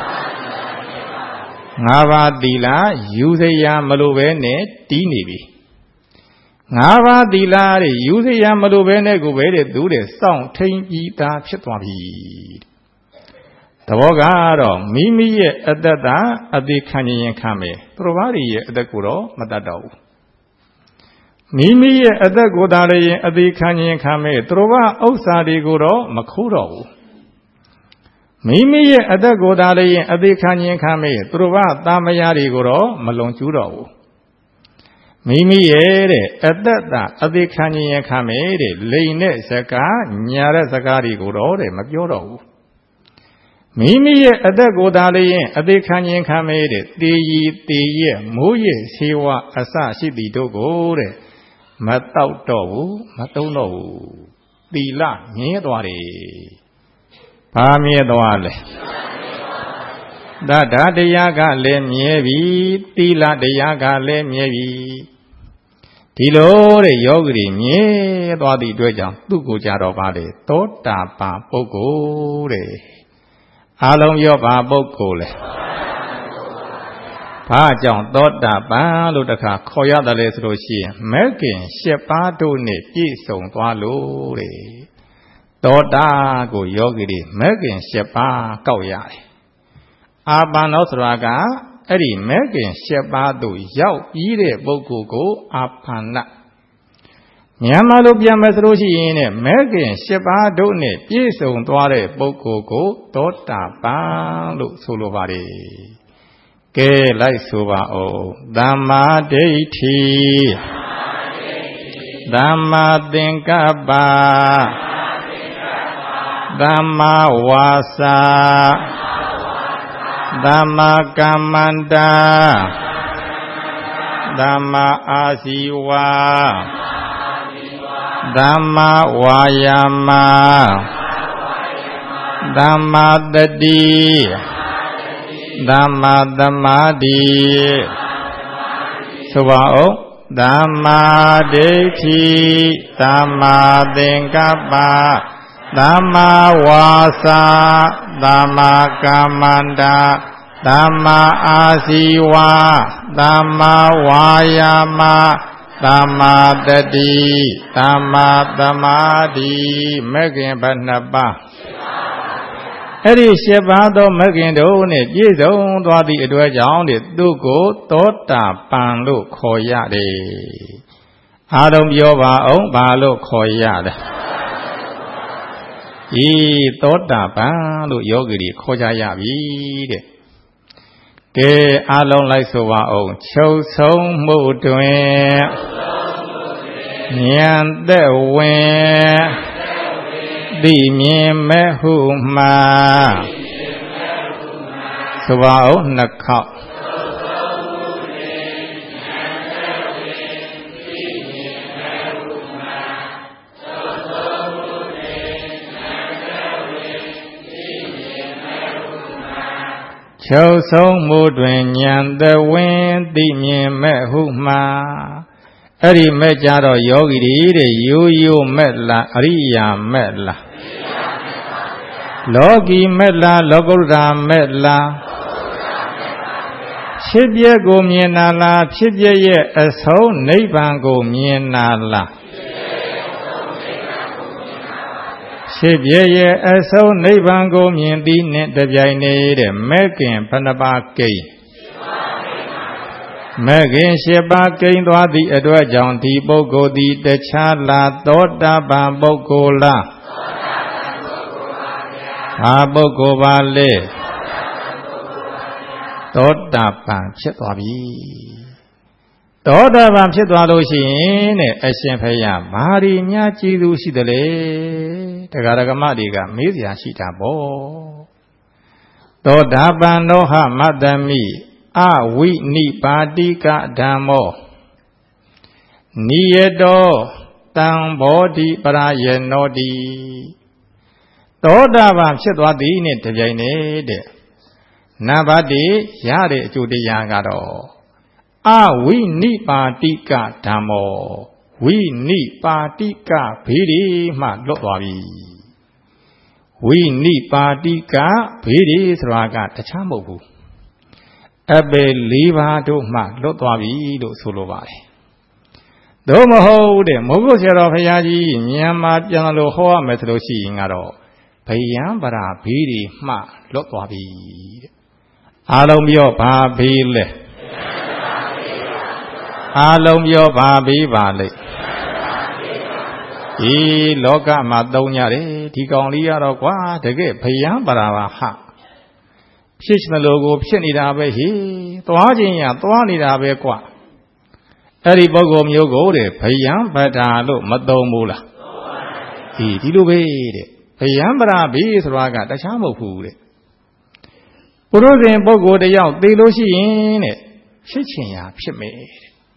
ငါးပါးသီလယူစရာမလိုပဲနဲ့တီးနေပြီငါးပါးသီလတဲ့ယူစရာမလိုပဲနဲ့ကိုပဲတဲ့သူတဲ့စောင့်ထိန်ပြီးသားဖြစ်သွားပြီသဘောကတော့မိမိရဲ့အတ္တတာအသေးခံရင်ခံမယ်သူတော်ဘာတွေရဲ့အတ္တကိုတော့မတတ်တော့ဘူးမိမိရဲ့အတ္တကိုသာလည်းအသေးခံရင်ခံမယ်သူတော်ဘာဥစ္စာတွေကိုတော့မခိုးတော့ဘူးမိမိရဲ့အတ္တကိုသာလည်းအသေးခံရင်ခံမယ်သူတော်ဘာတာမယားတွေကိုတော့မလွန်ကျူးတော့ဘူးမိမိရဲ့တဲ့အတ္တတာအသေးခံရင်ခံမယ်တဲ့လိန်တဲ့စကားညာတဲ့စကားတွေကိုတော့တဲ့မပြောတော့ဘူးမိမိရဲ့အသက်ကိုယ်သားလေးရင်အသေးခံခြင်းခံမဲတဲ့တေရီတေရဲ့မိုးရဲ့ဆေးဝါးအစရှိသည်တို့ကိုတဲ့မတောက်တော့ဘူးမသုံးတော့ဘူးသီလမြဲသွားတယ်ဘာမြဲသွားလဲတတ္တတရားကလည်းမြဲပြီသီလတရားကလည်းမြဲပြီဒီလိုတဲ့ယောဂီတွေမြဲသွားသည့်အတွက်ကြောင့်သူ့ကိုကြတော့ပါလေသောတာပန်ပုဂ္ဂိုလ်တဲ့အားလုံးရောဘာပုဂ္ဂိုလ်လဲဘာကြောင့်သောတာပန်လို့တခါခေါ်ရတယ်လဲဆိုလို့ရှိရင်မဲခင်ရှစ်ပါးတို့နဲ့ပြည့်စုံသွားလို့တဲ့သောတာကိုယောဂီတွေမဲခင်ရှစ်ပါးကောက်ရတယ်အာပန်လို့ဆိုတာကအဲ့ဒီမဲခင်ရှစ်ပါးတို့ရောက်ပြီးတဲ့ပုဂ္ဂိုလ်ကိုအာပန္နမြန်မာလိုပြန်မယ်ဆိုလို့ရှိရင်ねမဲခင်ရှစ်ပါးတို့နဲ့ပြည့်စုံသွားတဲ့ပုဂ္ဂိုလ်ကိုသောတာပန်လို့ဆိုလိုပါတယ်ကဲလိုက်ဆိုပါဦးသမ္မာဒိဋ္ဌိသမ္မာသင်္ကပ္ပသမ္မာဝါစာသမ္မာကမ္မန္တာသမ္မာအာဇီဝသမ္မာဝါယာမသမ္မာတတိသမ္မာသမာဓိဆိုပါဦးသမ္မာဒိဋ္ဌိသမ္မာသင်္ကပ္ပသမ္မာဝါစာသမ္မာကမ္မန္တာသမ္မာအာဇီဝသမ္မာဝါယာမသမ္မာတတိသမ္မာသမာဓိမဂ္ဂင်ဘယ်နှပါးအဲ့ဒီရှစ်ပါးသောမဂ္ဂင်တို့နဲ့ပြည့်စုံသွားသည့်အတွက်ကြောင့်သူ့ကိုသောတာပန်လို့ခေါ်ရတယ်အားလုံးပြောပါအောင်ဘာလို့ခေါ်ရလဲဤသောတာပန်လို့ယောဂီတွေခေါ်ကြရပြီတဲ့ကဲအားလုံးလိုက်ဆိုပါအောင်ချုပ်ဆုံးမှုတွင်ဉာဏ်သက်ဝင်သိမြင်မဲ့ဟုမှာဆိုပါဦးနှစ်ခေါက်ချုပ်ဆုံးမှုတွင်ဉာဏ်သဝင်းသိမြင်မဲ့ဟုမှာအဲ့ဒီမဲ့ကြတော့ယောဂီတွေတဲ့ရိုးရိုးမဲ့လားအရိယာမဲ့လားလောကီမဲ့လားလောကုတ္တရာမဲ့လားဖြစ်ပျက်ကိုမြင်နာလားဖြစ်ပျက်ရဲ့အဆုံးနိဗ္ဗာန်ကိုမြင်နာလားဖြစ်ပျက်ရဲ့အဆုံးနိဗ္ဗာန်ကိုမြင်ပြီးနဲ့တပြိုင်နေတဲ့မဲ့ခင်ဘဏ္ဍပါကိန်းမဲ့ခင်ရှစ်ပါးကိန်းသွားသည့်အတွက်ကြောင့်ဒီပုဂ္ဂိုလ်သည်တခြားလားသောတာပန်ပုဂ္ဂိုလ်လားဘာပုဂ္ဂိုလ်ပါလဲသောတာပန်ဖြစ်သွားပြီသောတာပန်ဖြစ်သွားလို့ရှိရင်တဲ့အရှင်ဘုရားဘာဒီများကြည်သူရှိတယ်လေတရားဓမ္မတွေကမေးစရာရှိတာပေါ့သောတာပန်နောဟမတ္တမိအဝိနိပါတိကဓမ္မောနိယတောတံဘောဓိပရယေနောတိသောတာပန်ဖြစ်သွားသည်နဲ့တပြိုင်နေတဲ့နံပါတ်၁ရတဲ့အကျိုးတရားကတော့အဝိနိပါတိကဓမ္မောဝိနိပါတိကဘေးဒီမှလွတ်သွားပြီဝိနိပါတိကဘေးဒီဆိုတာကတခြားမဟုတ်ဘူးအပေ၄ပါးတို့မှလွတ်သွားပြီလို့ဆိုလိုပါတယ်သို့မဟုတ်တဲ့မိုးကုတ်ဆရာတော်ဘုရားကြီးမြန်မာပြန်လို့ဟောရမယ်ဆိုလို့ရှိရင်ကတော့ဗယံပရာဘေးဒီမှလွတ်သွားပြီတဲ့အားလုံးပြောဘာဘေးလဲအားလုံးပြောဘာဘေးပါလိမ့်ဒီလောကမှာသုံးရတယ်ဒီကောင်လေးကတော့ကွာတကယ်ဗယံပရာပါဟာဖြစ်မလို့ကိုဖြစ်နေတာပဲဟိသွားခြင်းရသွားနေတာပဲကွာအဲ့ဒီပုဂ္ဂိုလ်မျိုးကိုတဲ့ဗယံပဒါလို့မသုံးဘူးလားဒီဒီလိုပဲတဲ့ဗယံပရာဘေးဆိုတာကတခြားမဟုတ်ဘူးတဲ့ပုရုဇဉ်ပုဂ္ဂိုလ်တယောက်သိလို့ရှိရင်တဲ့ဖြစ်ခြင်းရဖြစ်မယ်တဲ့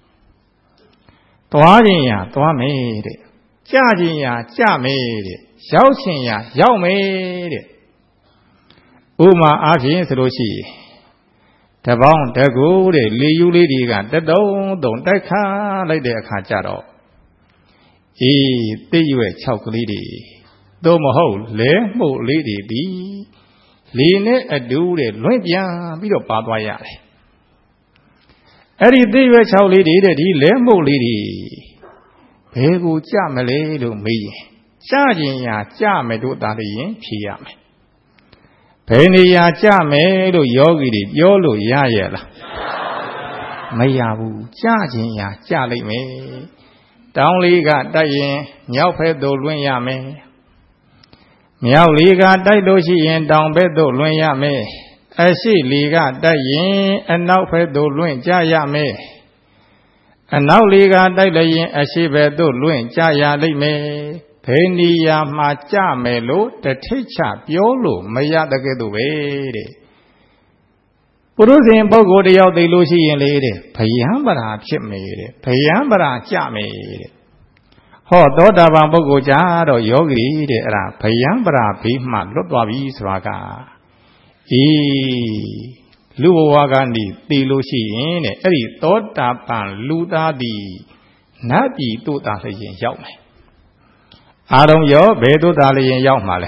သွားခြင်းရသွားမယ်တဲ့ကြခြင်းရကြမယ်တဲ့ရောက်ခြင်းရရောက်မယ်တဲ့ဥမာအားဖြင့်ဆိုလို့ရှိရင်တပေါင်းတကူတဲ့လေယူလေးတွေကတတုံးတုံတိုက်ခါလိုက်တဲ့အခါကျတော့အေးသိရွယ်၆ကလေးတွေသို့မဟုတ်လဲမှုတ်လေးတွေဒီလေနဲ့အတူတဲ့လွင့်ပြန်ပြီးတော့ပါသွားရတယ်အဲ့ဒီသိရွယ်၆လေးတွေတဲ့ဒီလဲမှုတ်လေးတွေဘယ်ကိုကြမလဲလို့မေးရင်ကြခြင်းရာကြမယ်တို့သာလျင်ဖြေရမယ်ဘယ်နေရာကြမယ်လို့ယောဂီတွေပြောလို့ရရဲ့လားမရဘူးကြခြင်းရာကြလိမ့်မယ်တောင်းလေးကတိုက်ရင်မြောက်ဘက်သို့လွင့်ရမယ်မြောက်လေးကတိုက်လို့ရှိရင်တောင်ဘက်သို့လွင့်ရမယ်အရှိလေးကတိုက်ရင်အနောက်ဘက်သို့လွင့်ကြရမယ်အနောက်လေးကတိုက်လည်းရင်အရှိဘက်သို့လွင့်ကြရလိမ့်မယ်ဘယ်နေရာမှာကြမယ်လို့တထိတ်ချပြောလို့မရတဲ့ကဲ့သို့ပဲတဲ့ပုရုဇဉ်ပုဂ္ဂိုလ်တယောက်သိလို့ရှိရင်လေတဲ့ဗယံပရာဖြစ်မယ်တဲ့ဗယံပရာကြမယ်တဲ့ဟောသောတာပန်ပုဂ္ဂိုလ်ကြတော့ယောဂီတဲ့အဲ့ဒါဗယံပရာဘေးမှလွတ်သွားပြီဆိုတာကအေးလူဘဝကနေသိလို့ရှိရင်တဲ့အဲ့ဒီသောတာပန်လူသားသည်နတ်ပြည်တို့သာလျင်ရောက်မယ်အာရုံရောဘယ်တို့သာလျင်ရောက်မှာလဲ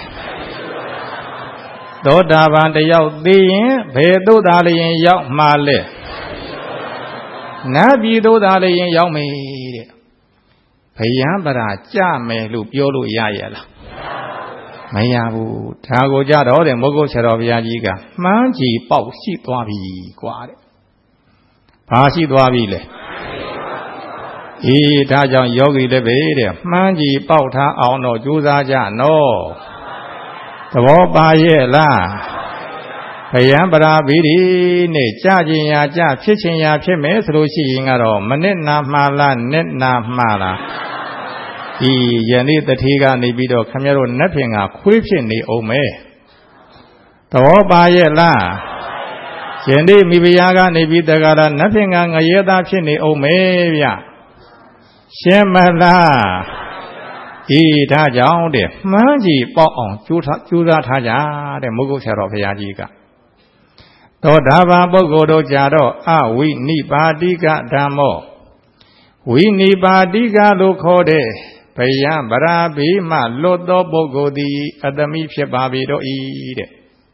သောတာပန်တယောက်သိရင်ဘယ်တို့သာလျင်ရောက်မှာလဲနတ်ပြည်တို့သာလျင်ရောက်မယ်တဲ့ဗယံပရာကြမယ်လို့ပြောလို့ရရဲ့လားမရဘူးဒါကိုကြတော့တဲ့မိုးကုတ်ဆရာတော်ဘုရားကြီးကမှန်းကြည့်ပေါက်ရှိသွားပြီကွာတဲ့ဘာရှိသွားပြီလဲအေးဒါကြောင့်ယောဂီလည်းပဲတဲ့မှန်းကြည့်ပေါက်ထားအောင်တော့ကြိုးစားကြနော်သဘောပါရဲ့လားဗယံပရာဘိရိနဲ့ကြခြင်းရာကြဖြစ်ခြင်းရာဖြစ်မယ်ဆိုလို့ရှိရင်ကတော့မနစ်နာမှားလားနစ်နာမှားလားဒီယနေ့တတိကနေပြီးတော့ခမရတို့နတ်ဖင်ကခွေးဖြစ်နေအောင်မယ်သဘောပါရဲ့လားရှင်ဒီမိဖုရားကနေပြီးတက္ကရာနတ်ဖြင့်ကငရဲသားဖြစ်နေအောင်မေဗျရှင်းမလားဤဒါကြောင့်တဲ့မှန်းကြည့်ပေါက်အောင်ကြိုးထားကြိုးစားထားကြတဲ့မုဂုတ်ဆရာတော်ဘုရားကြီးကသောတာပန်ပုဂ္ဂိုလ်တို့ကြတော့အဝိနိပါတိကဓမ္မောဝိနိပါတိကလို့ခေါ်တဲ့ဘယံဗရာဘိမှလွတ်သောပုဂ္ဂိုလ်သည်အတ္တမိဖြစ်ပါပေတော့ဤတဲ့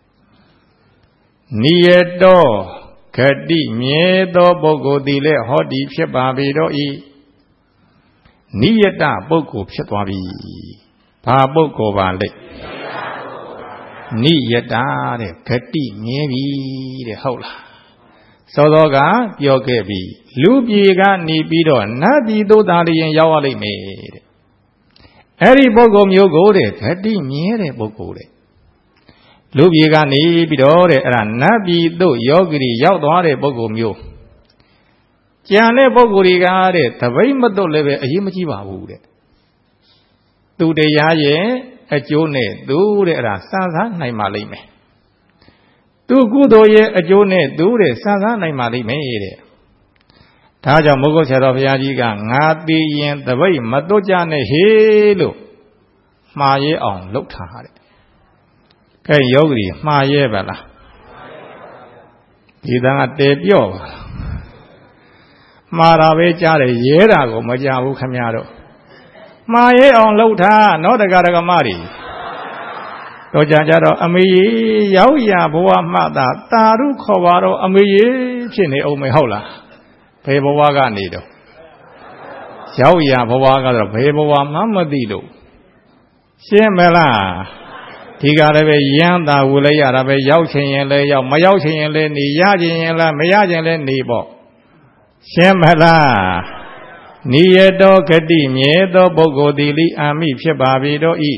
နိယတောဂတိမြဲသောပုဂ္ဂိုလ်သည်လည်းဟောဒီဖြစ်ပါပေတော့ဤနိယတပုဂ္ဂိုလ်ဖြစ်သွားပြီဘာပုဂ္ဂိုလ်ပါလဲနိယတတဲ့ဂတိမြဲပြီတဲ့ဟုတ်လားစောစောကပြောခဲ့ပြီလူပြေကနေပြီးတော့နတ်ပြည်သို့သာလျင်ရောက်ရလိမ့်မယ်တဲ့အဲ့ဒီပုဂ္ဂိုလ်မျိုးကိုတဲ့ဂတိမြဲတဲ့ပုဂ္ဂိုလ်တဲ့လူပြေကနေပြီးတော့တဲ့အဲ့ဒါနတ်ပြည်သို့ယောဂီရောက်သွားတဲ့ပုဂ္ဂိုလ်မျိုးကြံတဲ့ပုဂ္ဂိုလ်တွေကတဲ့တပိတ်မတုတ်လည်းပဲအရေးမကြီးပါဘူးတဲ့သူတရားရဲ့အကျိုးနဲ့သူတဲ့အဲ့ဒါစမ်းစားနိုင်ပါလိမ့်မယ်သူကုသိုလ်ရဲ့အကျိုးနဲ့သူတဲ့စမ်းစားနိုင်ပါလိမ့်မယ်တဲ့ဒါကြောင့်မုဂုတ်ဆရာတော်ဘုရားကြီးကငါသိရင်တပိတ်မတုတ်ကြနဲ့ဟေးလို့မှားရဲအောင်လှုပ်ထားတဲ့ကဲယောဂီမှားရဲပါလားဒီတန်ကတဲပြော့ပါမှားတာပဲကြားတယ်ရဲတာကိုမကြားဘူးခင်ဗျားတို့မှားရဲအောင်လှုပ်ထားနော်တက္ကရာကမတွေတော့ကြကြတော့အမေကြီးရောက်ရဘဝမှသာတာရုခေါ်ပါတော့အမေကြီးဖြစ်နေအောင်မဟုတ်လားဘယ်ဘဝကနေတော့ရောက်ရဘဝကတော့ဘယ်ဘဝမှမသိလို့ရှင်းမလားဒီကလည်းပဲရမ်းသာဝူလိုက်ရတာပဲရောက်ချင်ရင်လည်းရောက်မရောက်ချင်ရင်လည်းနေရချင်ရင်လည်းမရချင်လည်းနေပေါ့ရှင်းမလားနိယတောဂတိမြဲသောပုဂ္ဂိုလ်သည်လိအာမိဖြစ်ပါပေတော့ဤ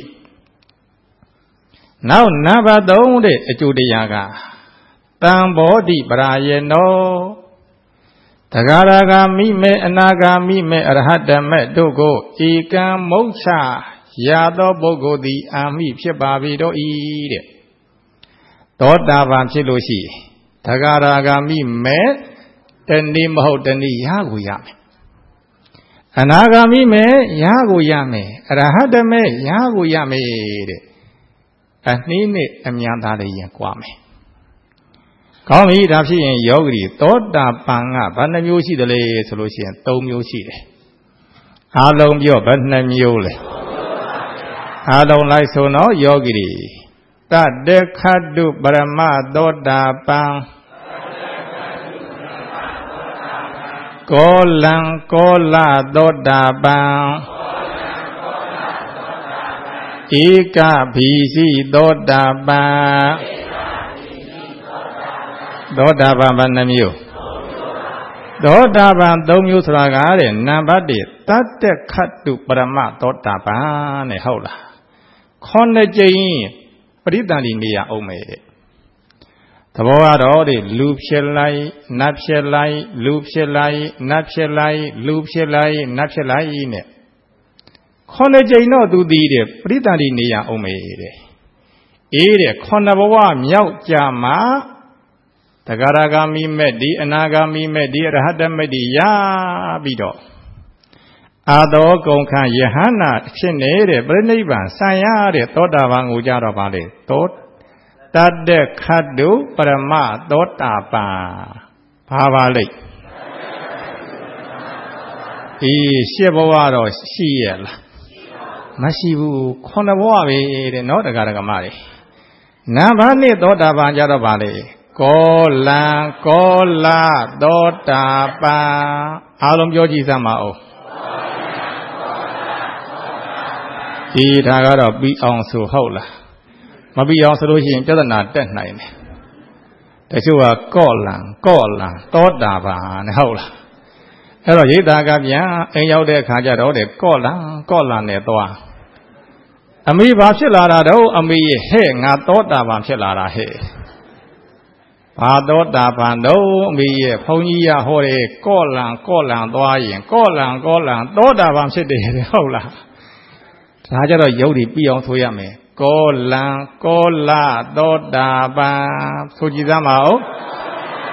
နောက်နံပါတ်သုံးတဲ့အကျိုးတရားကတံဘောဓိပရာယေနောတဂရဂာမိမေအနာဂာမိမေအရဟတမေတို့ကိုဧကံမုတ်ချရာသောပုဂ္ဂိုလ်သည်အာမိဖြစ်ပါပေတော့ဤတဲ့သောတာပန်ဖြစ်လို့ရှိတဂရဂာမိမေတဏိမဟုတ်တဏိရကိုရမယ်အနာဂါမိမေရကိုရမယ်အရဟတမေရကိုရမယ်တဲ့အနှီးနဲ့အများသားလေးရင်ကွာမယ်ကောင်းပြီဒါဖြစ်ရင်ယောဂီသောတာပန်ကဘယ်နှမျိုးရှိသလဲဆိုလို့ရှိရင်သုံးမျိုးရှိတယ်အားလုံးပြောဘယ်နှမျိုးလဲအားလုံးလိုက်ဆိုတော့ယောဂီတတ္တခတ္တုပရမသောတာပန်ကောလံကောလသောတာပန်ဧကဘီစီသောတာပန်သောတာပန်ဘယ်နှမျိုးသောတာပန်သုံးမျိုးဆိုတာကတဲ့နံပါတ်တစ်တတ္တခတ္တုပရမသောတာပန်နဲ့ဟုတ်လားခေါင်းနှစ်ကြိမ်ပရိသန္တိနေရအောင်မယ်တဲ့သဘောကတော့ဒီလူဖြစ်လိုက်နတ်ဖြစ်လိုက်လူဖြစ်လိုက်နတ်ဖြစ်လိုက်လူဖြစ်လိုက်နတ်ဖြစ်လိုက်နဲ့ခေါင်းကြိမ်တော့သူတည်တယ်ပရိသန္တိနေရအောင်မေတဲ့အေးတဲ့ခေါင်းဘဝမြောက်ကြမှာတဂရဂာမိမဲ့ဒီအနာဂာမိမဲ့ဒီအရဟတမေဒီရပြီးတော့အာသောကုန်ခယဟန္တာဖြစ်နေတဲ့ပြိဋိဘံဆံရတဲ့သောတာပန်ကိုကြတော့ပါလေသောတတ္တခတ္တုပရမသောတာပန်ဘာပါလိမ့်အေးရှစ်ဘဝတော့ရှိရဲ့လားမရှိဘူးခုနှစ်ဘဝပဲတဲ့နော်တရားဓမ္မတွေနံပါတ်နှစ်သောတာပန်ကြတော့ပါလေကောလံကောလသောတာပန်အားလုံးပြောကြည့်စမ်းပါဦးဒီဒါကတော့ပြီးအောင်ဆိုဟုတ်လားမပြီးအောင်ဆိုလို့ရှိရင်ပြဿနာတက်နိုင်တယ်တချို့ကကော့လံကော့လံသောတာပန်နဲ့ဟုတ်လားအဲ့တော့ရိတ်တာကပြန်အိမ်ရောက်တဲ့အခါကျတော့တဲ့ကော့လံကော့လံနဲ့သွားအမေဘာဖြစ်လာတာတော့အမေရဲ့ဟဲ့ငါသောတာပန်ဖြစ်လာတာဟဲ့ဘာသောတာပန်တော့အမေရဲ့ဘုန်းကြီးရဟောတဲ့ကော့လံကော့လံသွားရင်ကော့လံကော့လံသောတာပန်ဖြစ်တယ်ဟုတ်လားဒါကြတော့ယုတ်ဒီပြီးအောင်ဆိုရမယ်ကောလံကောလသောတာပန်ဆိုကြည်စမ်းပါဦး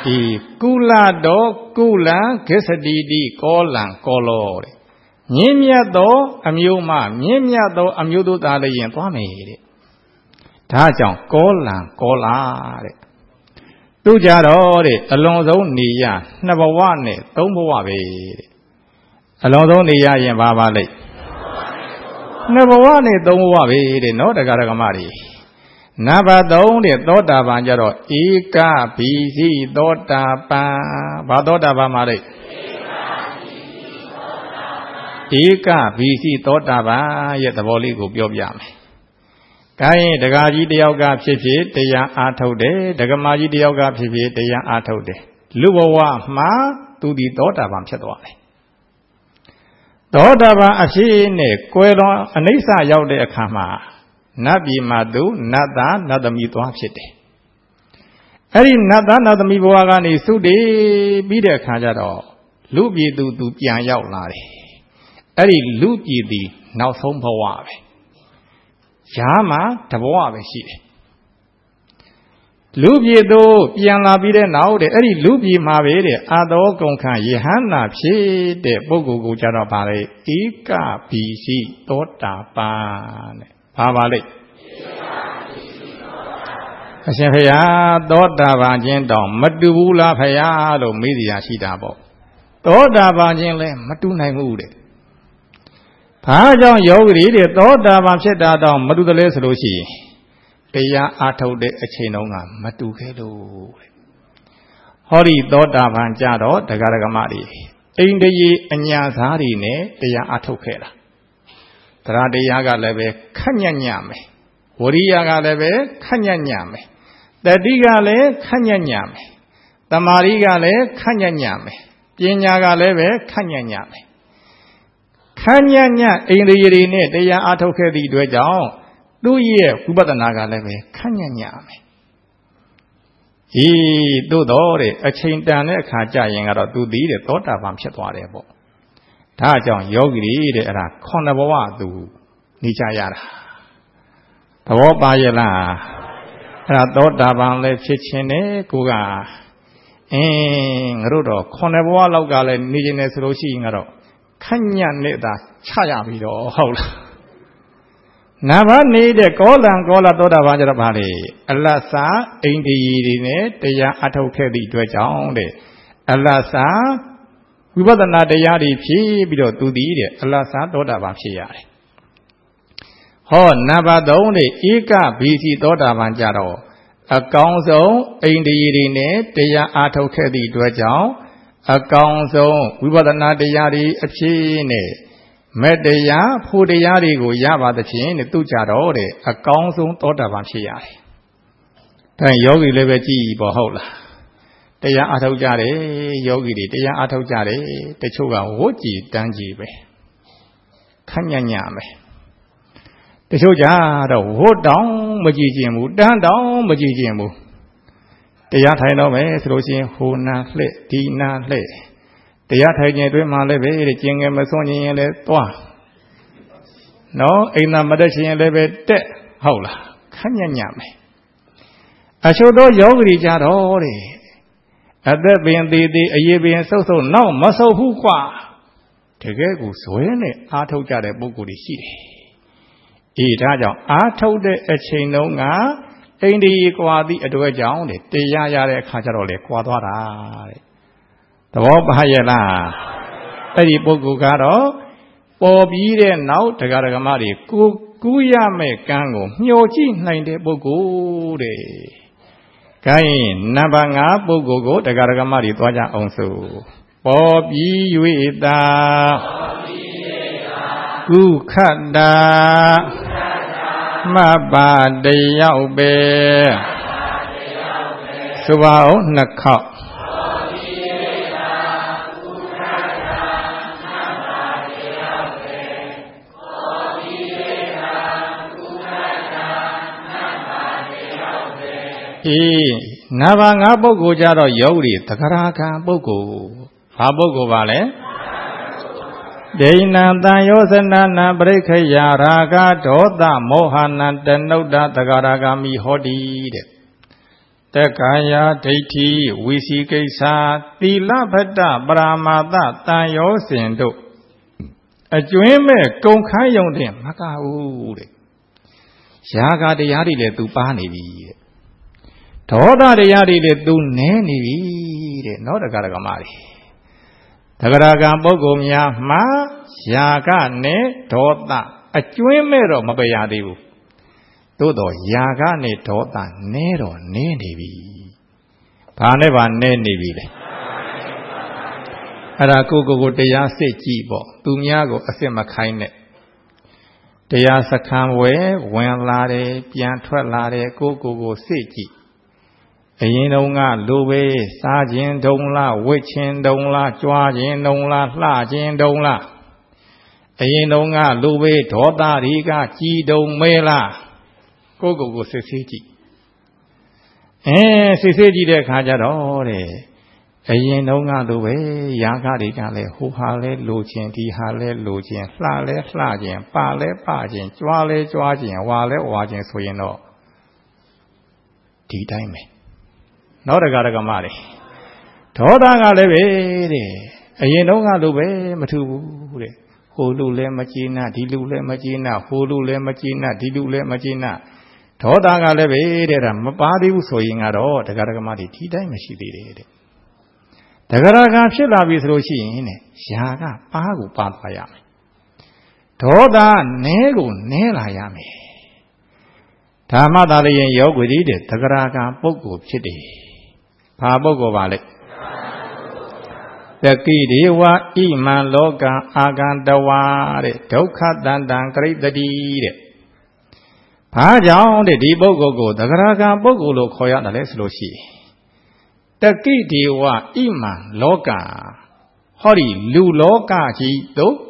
ဒီကုလတော်ကုလံခေစတိတိကောလံကောလောတဲ့မြင့်မြတ်သောအမျိုးမှမြင့်မြတ်သောအမျိုးတို့သားလည်းရင်သွားမယ်တဲ့ဒါကြောင့်ကောလံကောလာတဲ့သူကြတော့တဲ့အလွန်ဆုံးနေရနှစ်ဘဝနဲ့သုံးဘဝပဲတဲ့အလွန်ဆုံးနေရရင်ဘာပါလိမ့်နှစ်ဘဝနဲ့သုံးဘဝပဲတဲ့နော်တရားဓမ္မတွေနံပါတ်သုံးတဲ့သောတာပန်ကြတော့ဧကဘိစီသောတာပန်ဘာသောတာပန်မှာလိမ့်ဧကဘိစီသောတာပန်ရဲ့သဘောလေးကိုပြောပြမယ်။ဒါရင်ဒကာကြီးတယောက်ကဖြစ်ဖြစ်တရားအားထုတ်တယ်ဒကမာကြီးတယောက်ကဖြစ်ဖြစ်တရားအားထုတ်တယ်လူဘဝမှာသူဒီသောတာပန်ဖြစ်သွားတယ်။သောတာပန်အဖြစ်နဲ့ကွယ်လွန်အနိစ္စရောက်တဲ့အခါမှာနတ်ပြည်မှာသူနတ်သားနတ်သမီးသွားဖြစ်တယ်။အဲ့ဒီနတ်သားနတ်သမီးဘဝကနေသုတေပြီးတဲ့အခါကျတော့လူပြည်သူသူပြန်ရောက်လာတယ်။အဲ့ဒီလူပြည်သည်နောက်ဆုံးဘဝပဲ။ရှားမှာတဘဝပဲရှိတယ်။လူပြည်သူပြန်လာပြီးတဲ့နောက်တဲ့အဲ့ဒီလူပြည်မှာပဲတဲ့အာသောကုန်ခံယဟန္တာဖြစ်တဲ့ပုဂ္ဂိုလ်ကိုကြတော့ပါလေဧကဘိစီသောတာပန်တဲ့ဘာပါလိမ့်အရှင်ဖေယားသောတာပန်ခြင်းတောင်မတူဘူးလားဖေယားလို့မေးစရာရှိတာပေါ့သောတာပန်ခြင်းလည်းမတူနိုင်ဘူးတဲ့ဘာကြောင့်ယောဂီတွေသောတာပန်ဖြစ်တာတောင်မတူတယ်လဲဆိုလို့ရှိရင်တရားအားထုတ်တဲ့အချိန်တုန်းကမတူခဲ့လို့တဲ့ဟောဒီသောတာပန်ကြတော့တရားဓမ္မတွေအိန္ဒိယအညာသားတွေနဲ့တရားအားထုတ်ခဲ့တာတရားတရားကလည်းပဲခက်ညံ့ညံ့မယ်ဝရိယကလည်းပဲခက်ညံ့ညံ့မယ်တတိကလည်းခက်ညံ့ညံ့မယ်တမာရီကလည်းခက်ညံ့ညံ့မယ်ပညာကလည်းပဲခက်ညံ့ညံ့မယ်ခက်ညံ့ညံ့အိန္ဒိယတွေနဲ့တရားအားထုတ်ခဲ့သည့်အတွက်ကြောင့်သူ့ရဲ့ဝိပဿနာကလည်းပဲခက်ညံ့ညံ့မယ်ဤသို့တော်တဲ့အချိန်တန်တဲ့အခါကျရင်ကတော့သူသည်တဲ့သောတာပန်ဖြစ်သွားတယ်ပေါ့ဒါကြောင့်ယောဂီတွေတဲ့အဲ့ဒါခုနှစ်ဘဝသူနေကြရတာသဘောပါရဲ့လားအဲ့ဒါသောတာပန်လည်းဖြစ်ခြင်းနဲ့ကိုကအင်းငါတို့တော့ခုနှစ်ဘဝလောက်ကလည်းနေခြင်းနဲ့ဆိုလို့ရှိရင်ကတော့ခက်ညံ့နေတာချရပြီတော့ဟုတ်လားနဗနေတဲ့ကောလံကောလသောတာပန်ကြတော့ဗာလေအလတ်စာအိန္ဒိယတွေနဲ့တရားအထုတ်ခဲ့သည့်အတွက်ကြောင့်တဲ့အလတ်စာဝိပဿနာတရားတွေဖြည့်ပြီးတော့သူတည်တဲ့အလတ်စာသောတာပန်ဖြစ်ရတယ်ဟောနံပါတ်သုံးတဲ့ဧကဘိစီသောတာပန်ကြတော့အကောင်းဆုံးအိန္ဒိယတွေနဲ့တရားအားထုတ်ခဲ့သည့်အတွက်ကြောင့်အကောင်းဆုံးဝိပဿနာတရားတွေအဖြစ်နဲ့မေတ္တရားဖို့တရားတွေကိုရပါသဖြင့်သူကြတော့တဲ့အကောင်းဆုံးသောတာပန်ဖြစ်ရတယ်။ဒါယောဂီလည်းပဲကြည်ပေါ့ဟုတ်လား။တရားအားထုတ်ကြတယ်ယောဂီတွေတရားအားထုတ်ကြတယ်တချို့ကဝတ်ကြည်တန်းကြည်ပဲခက်ညံ့ညံ့ပဲတချို့ကြတော့ဝတ်တောင်မကြည်ခြင်းဘူးတန်းတောင်မကြည်ခြင်းဘူးတရားထိုင်တော့မယ်ဆိုလို့ရှိရင်ဟိုနာလှဲ့ဒီနာလှဲ့တရားထိုင်ခြင်းအတွင်းမှာလည်းပဲတဲ့ကျင်ငယ်မစွန့်ခြင်းရင်လည်းသွားနော်အိမ်သာမတက်ခြင်းရင်လည်းပဲတက်ဟုတ်လားခက်ညံ့ညံ့မယ်အချို့တော့ယောဂီကြတော့တဲ့အသက်ပင်သေးသေးအရေးပင်ဆုပ်ဆုပ်နောက်မဆုပ်ဘူးကွာတကယ်ကိုဇွဲနဲ့အားထုတ်ကြတဲ့ပုဂ္ဂိုလ်တွေရှိတယ်အေးဒါကြောင့်အားထုတ်တဲ့အချိန်တုန်းကအိန္ဒိယကွာသည့်အတွက်ကြောင့်တဲ့တရားရတဲ့အခါကျတော့လေကွာသွားတာတဲ့သဘောပါရဲ့လားအဲ့ဒီပုဂ္ဂိုလ်ကတော့ပေါ်ပြီးတဲ့နောက်တရားဓမ္မတွေကိုကူးရမဲ့ကံကိုမျှော်ကြည့်နိုင်တဲ့ပုဂ္ဂိုလ်တဲ့ခိုင်းနံပါတ်ငါးပုဂ္ဂိုလ်ကိုတရားဓမ္မတွေသွားကြအောင်စို့ပေါ်ပြီး၍သာကုခတ္တာမပ္ပါတရောက်ပဲဆိုပါဦးနှစ်ခေါက်အေးနာဘာငါပုဂ္ဂိုလ်ကြတော့ယောဂီသဂရာကံပုဂ္ဂိုလ်ဘာပုဂ္ဂိုလ်ပါလဲဒိဏံတန်ယောဇနနာပရိခယရာဂဒေါသမောဟနံတနုဒ္ဒသဂရာဂာမိဟောတိတဲ့တ Tekaya Deiti Visikesa Tilabhata Paramata Tayo Sendo A Jueme Gongkayong de Macau Yaga de Yari le Tupani Toda de Yari le Duneni not a Garagamari Tagaragan Bogomia Ma Yaga ne Toda A Juemero Mabayadiu Todo Yaga ne Toda Nero Nenivi Paneva Nenivi Arakugo Deya Sejibo Tumyago Asema Kaine Deya Sakamwe Wen Lare Pian Twelare Gogo Seji Ayinonga Lube Sajin Dongla Wichin Dongla Chuajin Dongla Lajin Dongla Ayinonga Lube Toda Riga Ji Dong Mela Gogo Seji Eh Seji de Kajadore Ayinonga Lube Yaga Rigale Huhale Luchin Tihale Luchin Flale Flagin Pale Pagin Chuale Chuajin Wale Wajin Suino Tea time Not a Garagamari Toda Leve Ayinonga Lube Matu Hulule Machina Dilule Machina Hulule Machina Dilule Machina Toda Leve Mapadi Soying at all the Garagamari tea time she did Tagaraga Shilavis Roshi, Shaga, Pagu Papayami. Toda Nego Nelayami. Tamadali and Yogudi, Tagaraga Pogo Chidi. Pabogo Valley. The Kidiwa, Iman Loga, Agandaware, Toka Dandan, Great the Deed. Pajan, the Dibogo, Tagaraga Bogulo Koya, the Lesloshi. Takidiwa Iman Loka Hori Lu Loka Jito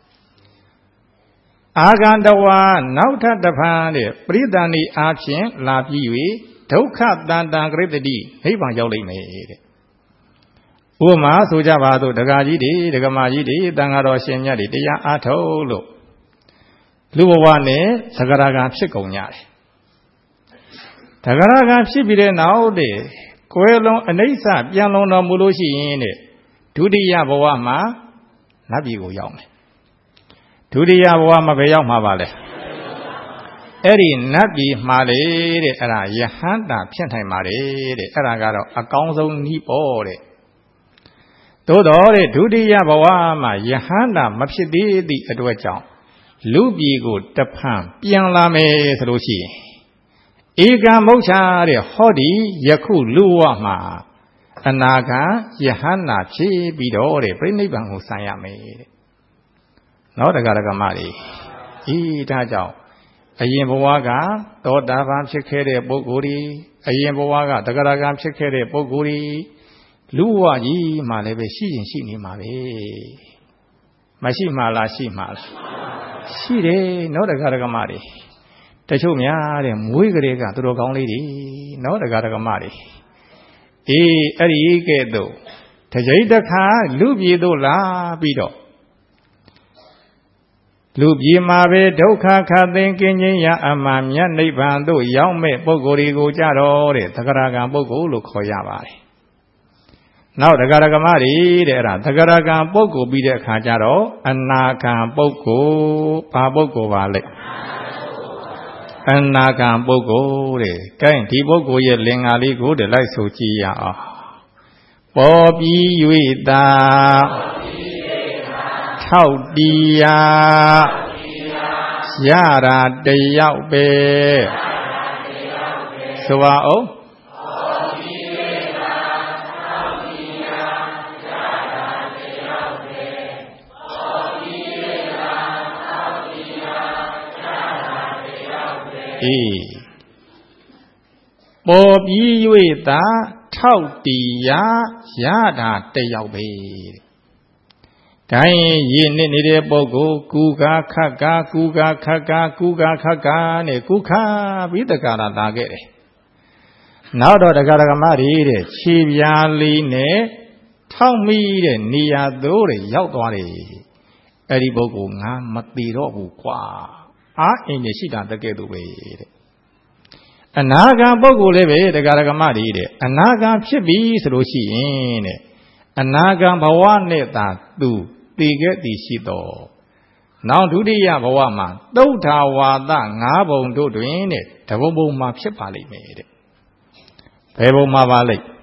Agandawa Nauta Dapane Pridani Action Lapiwi Toka Dandan Gritadi Hevan Yoli made Uma Sujavado Dagaji the Gamaji Dangaro Shenyadi Dia Atolo Luwane Sagaraga Chikonya Tagaraga Shibide nowadays Coelho and Asa, Piano no Mulushi in it. Tudia Boama, Nabigo Yom. Tudia Boama Bayama Vale. Eri Nabi Male, Era Yahanda, Piantai Mare, Eragaro, a council nipore. Todore, Tudia Boama, Yahanda, Mapsidi, the Edwachon. Lubi good, the Pam, Pianlame, Rushi. Ega Mochare, Hodi, Yaku Luama, Anaga, Yahana, Chi, Bidore, Briniban Sayame. Not a Garagamari. E. Tajao. A Yemboaga, Todavam Chekere Boguri, a Yemboaga, the Garagam Chekere Boguri, Lua Yi Malebe, she and she Male. Mashimala, Shimala. She, not a Garagamari. Tachumia, the Muigrega, Drogong lady, not a Garagamari. E. Eriegedo. Tajaida Ka, Lubido la Bido. Lubi Mabe, Doka Kaden Kenya, Amamia, Nebando, Yaume, Bogorigo Jaro, Tagaragan Bogo, Lukoyava. Now the Garagamari, there are Tagaragan Bogo, be the Kajaro, and Nakan Bogo, Pabogo Valley. And Nagan Bogo, Kain Tibogo, Lingali, good, like Sochia. Bobby Yuida Taudia Yara de Yaube Suao Bobby Yuida Taudia Yada de Yaube Dai yin ni bogo kuga kaka kuga kaka kuga kaka ne kuka vidakara lage. Now the Garagamari de Chibiali ne Tommy de Nia Dore Yautwari Eribogo Nam Matiro Qua Ah in the Shida the Gateway အနာဂံပုဂ္ဂိုလ်လည်းပဲတရားဓမ္မတွေတဲ့အနာဂံဖြစ်ပြီဆိုလို့ရှိရင်တဲ့အနာဂံဘဝနဲ့သာသူတည်ခဲ့တည်ရှိတော်နောက်ဒုတိယဘဝမှာသုဒ္ဓဝါဒငါးဘုံတို့တွင်တဲ့တဘုံဘုံမှာဖြစ်ပါလိမ့်မယ်တဲ့ဘယ်ဘုံမှာပါလိမ့်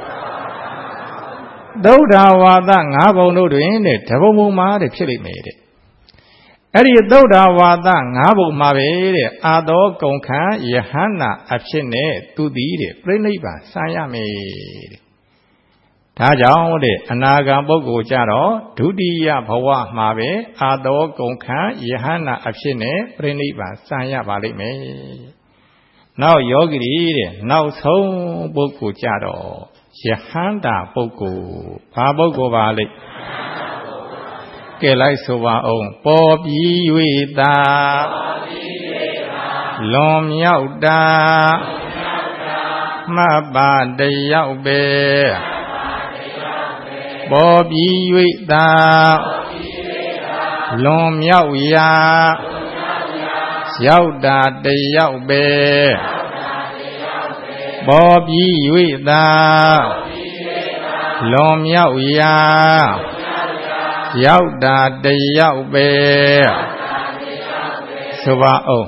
သုဒ္ဓဝါဒငါးဘုံတို့တွင်တဲ့တဘုံဘုံမှာတဲ့ဖြစ်လိမ့်မယ်တဲ့အဲ့ဒီသုဒ္ဓဝါဒငါးဘုံမှာပဲတဲ့အာသောကုန်ခံယဟန္တာအဖြစ်နဲ့သူသည်တဲ့ပြိဋိဘံဆံရမယ်တဲ့ဒါကြောင့်တဲ့အနာဂံပုဂ္ဂိုလ်ကြတော့ဒုတိယဘဝမှာပဲအာသောကုန်ခံယဟန္တာအဖြစ်နဲ့ပြိဋိဘံဆံရပါလိမ့်မယ်နောက်ယောဂီတွေတဲ့နောက်ဆုံးပုဂ္ဂိုလ်ကြတော့ယဟန္တာပုဂ္ဂိုလ်ဘာပုဂ္ဂိုလ်ပါလိမ့်ကဲလိုက်ဆိုပါအောင်ပေါ်ပြီး၍သာလွန်မြောက်တာမှတ်ပါတယောက်ပဲပေါ်ပြီး၍သာလွန်မြောက်ရာရောက်တာတယောက်ပဲပေါ်ပြီး၍သာလွန်မြောက်ရာရောက်တာတယောက်ပဲဆိုပါအောင်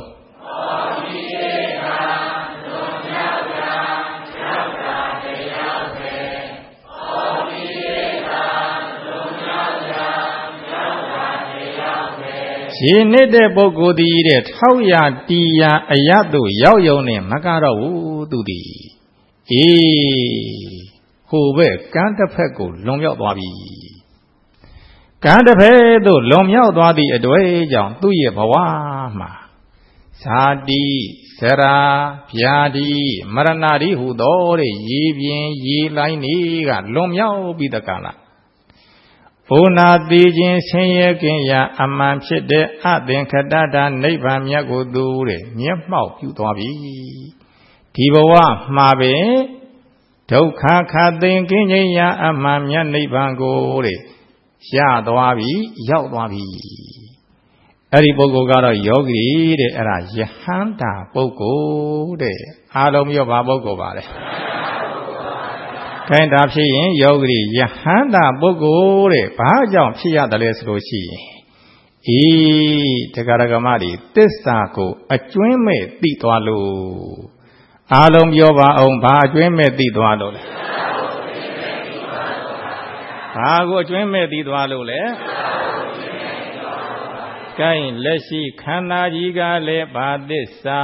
ရေနစ်တဲ့ပုဂ္ဂိုလ်သည်တဲ့ထောက်ရတီရအရသို့ရောက်ယုံနဲ့မကတော့ဘူးသူသည်အေးဟိုဘက်ကမ်းတစ်ဖက်ကိုလွန်မြောက်သွားပြီကမ်းတစ်ဖက်သို့လွန်မြောက်သွားသည့်အတွေ့ကြောင့်သူ့ရဲ့ဘဝမှာဇာတိဇရာဗျာတိမရဏတိဟူသောတဲ့ရေပြင်းရေလိုင်းတွေကလွန်မြောက်ပြီးတကလားဘုနာတိခြင်းဆင်းရဲခြင်းရာအမှန်ဖြစ်တဲ့အသင်္ခတတာနိဗ္ဗာန်မြတ်ကိုသူတဲ့မျက်မှောက်ပြုသွားပြီဒီဘဝမှာပဲဒုက္ခခတ်သိင်ခြင်းခြင်းရာအမှန်မြတ်နိဗ္ဗာန်ကိုတဲ့ရသွားပြီရောက်သွားပြီအဲ့ဒီပုဂ္ဂိုလ်ကတော့ယောဂီတဲ့အဲ့ဒါယဟန္တာပုဂ္ဂိုလ်တဲ့အားလုံးပြောဘာပုဂ္ဂိုလ်ပါလဲခိုင်းတာဖြစ်ရင်ယောဂီယဟန္တာပုဂ္ဂိုလ်တဲ့ဘာကြောင့်ဖြစ်ရတယ်လဲဆိုလို့ရှိရင်အေးတရားဓမ္မတွေသစ္စာကိုအကျွင်းမဲ့သိသွားလို့အားလုံးပြောပါအောင်ဘာအကျွင်းမဲ့သိသွားလို့လဲဘာကိုအကျွင်းမဲ့သိသွားလို့လဲကိုင်းလက်ရှိခန္ဓာကြီးကလည်းဘာသစ္စာ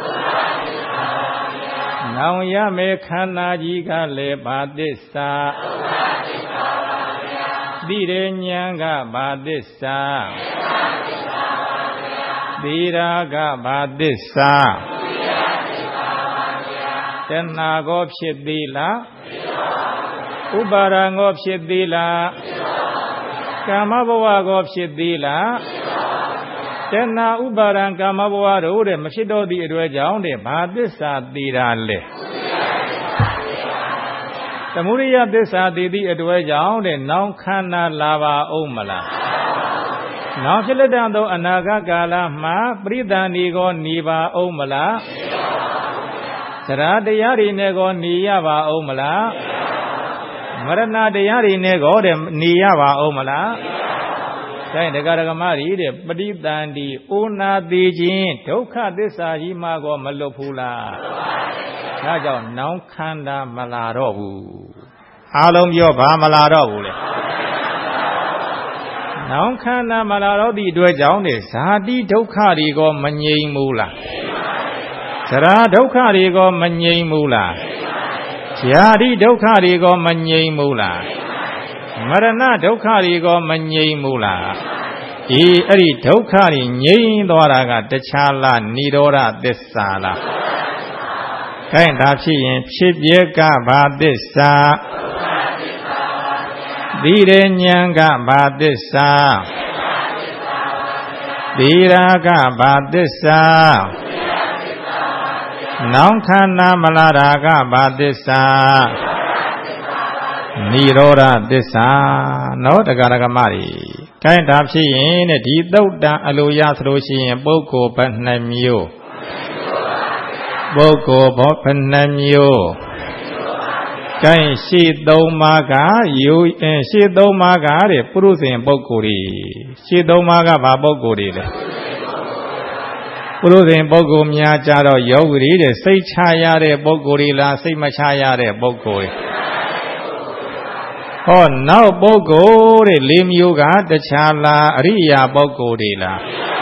နောင်ရမယ်ခန္ဓာကြီးကလည်းဘာသစ္စာသိတဲ့ဉာဏ်ကဘာသစ္စာသိရာကဘာသစ္စာတဏှာကိုဖြစ်သေးလားဥပါဒံကိုဖြစ်သေးလားကာမဘဝကိုဖြစ်သေးလားတဏှာဥပါဒံကာမဘဝတို့တဲ့မဖြစ်တော့သည့်အတွက်ကြောင့်တဲ့ဘာသစ္စာသေးတာလဲသမုဒိယသစ္စာသေးသည့်အတွက်ကြောင့်တဲ့နောင်ခန္ဓာလာပါအောင်မလားနောင်ဖြစ်လက်တံသောအနာဂတ်ကာလမှာပရိသန္တိကိုနေပါအောင်မလားသရတရားတွေနဲ့ကိုနေရပါအောင်မလားမရဏတရားတွေနဲ့ကိုတဲ့နေရပါအောင်မလားဒါရင်တရားဓမ္မတွေတဲ့ပရိသန္တိအိုနာသေးခြင်းဒုက္ခသစ္စာကြီးမှာကိုမလွတ်ဘူးလားဒါကြောင့်နောင်ခန္ဓာမလာတော့ဘူးအားလုံးပြောဘာမလာတော့ဘူးလေနောင်ခန္ဓာမလာတော့သည့်အတွက်ကြောင့်တဲ့ဇာတိဒုက္ခတွေကိုမငြိမ်ဘူးလားသရာဒုက္ခတွေကိုမငြိမ်ဘူးလားဇာတိဒုက္ခတွေကိုမငြိမ်ဘူးလားမရဏဒုက္ခတွေကိုမငြိမ်ဘူးလားအေးအဲ့ဒီဒုက္ခတွေငြိမ်သွားတာကတခြားလားនិရောဓသစ္စာလားခိုင်းဒါဖြစ်ရင်ဖြစ်ပြကဘာသစ္စာသိရဉာဏ်ကဘာသစ္စာသိရာကဘာသစ္စာနောင်ခန္ဓာမလာတာကဘာသစ္စာនិရောဓသစ္စာနော်တရားဓမ္မတွေခိုင်းဒါဖြစ်ရင်တဲ့ဒီသုတ်တံအလိုရဆိုလို့ရှိရင်ပုဂ္ဂိုလ်ဘယ်နှမျိုးပုဂ္ဂိုလ်ဘောဖနှမျိုးကိုင်းရှိသုံးပါးကယူအင်းရှိသုံးပါးကတဲ့ပုရုဇဉ်ပုဂ္ဂိုလ်တွေရှိသုံးပါးကဘာပုဂ္ဂိုလ်တွေလဲပုရုဇဉ်ပုဂ္ဂိုလ်များကြတော့ယောဂီတဲ့စိတ်ချရတဲ့ပုဂ္ဂိုလ်တွေလားစိတ်မချရတဲ့ပုဂ္ဂိုလ်တွေဟောနောက်ပုဂ္ဂိုလ်တဲ့လေးမျိုးကတခြားလားအရိယာပုဂ္ဂိုလ်တွေလား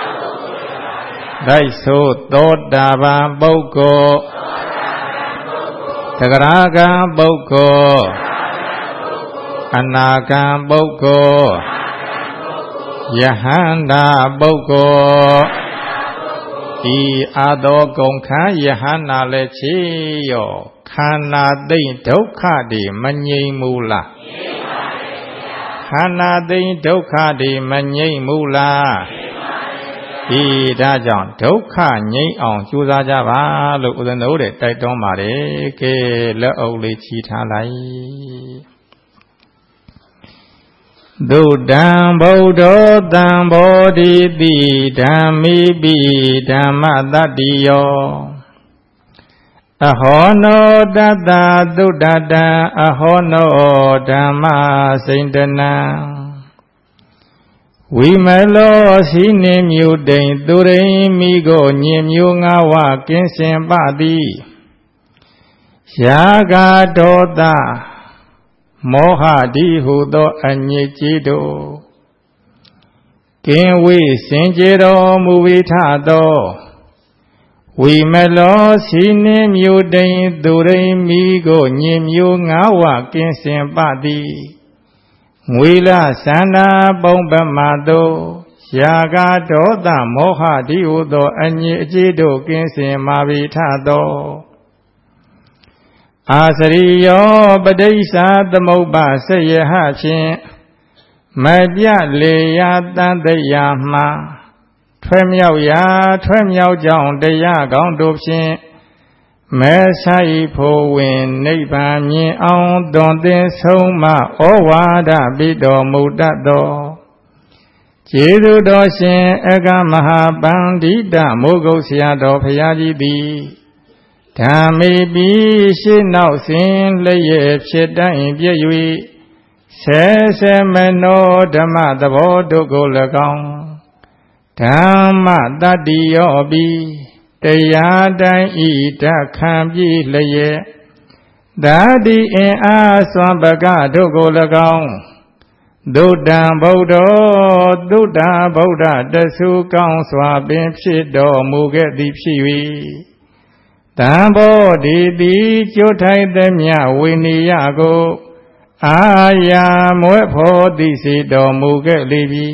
တိုက်ဆိုသောတာပန်ပုဂ္ဂိုလ်သဂရကံပုဂ္ဂိုလ်အနာကံပုဂ္ဂိုလ်ယဟန္တာပုဂ္ဂိုလ်ဤအာသောကုန်ခံယဟန္တာလည်းချေရောခန္ဓာသိမ့်ဒုက္ခတွေမငြိမ်ဘူးလားခန္ဓာသိမ့်ဒုက္ခတွေမငြိမ်ဘူးလားဒီဒါကြောင့်ဒုက္ခငြိမ်းအောင်ကြိုးစားကြပါလို့ဦးဇင်းတို့တဲ့တိုက်တွန်းပါတယ်ကဲလက်အုပ်လေးချီထားလိုက်ဒုတံဗုဒ္ဓောတံဘောဓိတိဓမ္မိပိဓမ္မတတ္တိယောအဟောနောတတ္တသုတတံအဟောနောဓမ္မစိန္ဒနံဝိမလောစီနေမြို့တိန်သူရိမိကိုညင်မျိုးငါးဝကင်းစင်ပသည်ယာဂဒေါသမောဟတိဟုသောအညစ်ကြေးတို့ကင်းဝေးစင်ကြယ်တော်မူဝိထသောဝိမလောစီနေမြို့တိန်သူရိမိကိုညင်မျိုးငါးဝကင်းစင်ပသည်ငွေလသန္တာပုံပမာတောယာဂဒေါသမောဟတိဟုသောအညစ်အကြေးတို့ကင်းစင်မာဝိထသောအာစရိယောပဋိစ္ဆာသမုပ္ပါစယဟဖြင့်မပြလေယာတန်တရာမှထွဲမြောက်ရာထွဲမြောက်ကြောင်းတရားကောင်းတို့ဖြင့်မဲဆိုင်ဖို့ဝင်နိဗ္ဗာန်မြင်အောင်တွင်သင်ဆုံးမဩဝါဒပိတော်မူတတ်သောကျေးဇူးတော်ရှင်အကမဟာပန္တိတမိုးကုတ်ဆရာတော်ဘုရားကြီးသည်ဓမ္မေပိရှေ့နောက်စဉ်လျက်ဖြစ်တိုင်းပြည့်၍ဆဲဆဲမနောဓမ္မသဘောတို့ကို၎င်းဓမ္မတတ္တိယောပိတရားတိုင်းဤတခံပြီလျက်ဓာတိအင်အားစွမ်းပကတို့ကို၎င်းဒုတံဗုဒ္ဓောသုတ္တဗုဒ္ဓတဆုကောင်းစွာပင်ဖြစ်တော်မူခဲ့သည်ဖြစ်၍တံဘောဓိတိကျိုးထိုက်သည်မြဝိနည်းကိုအာယာမွဲ့ဖော်သိစေတော်မူခဲ့လေပြီ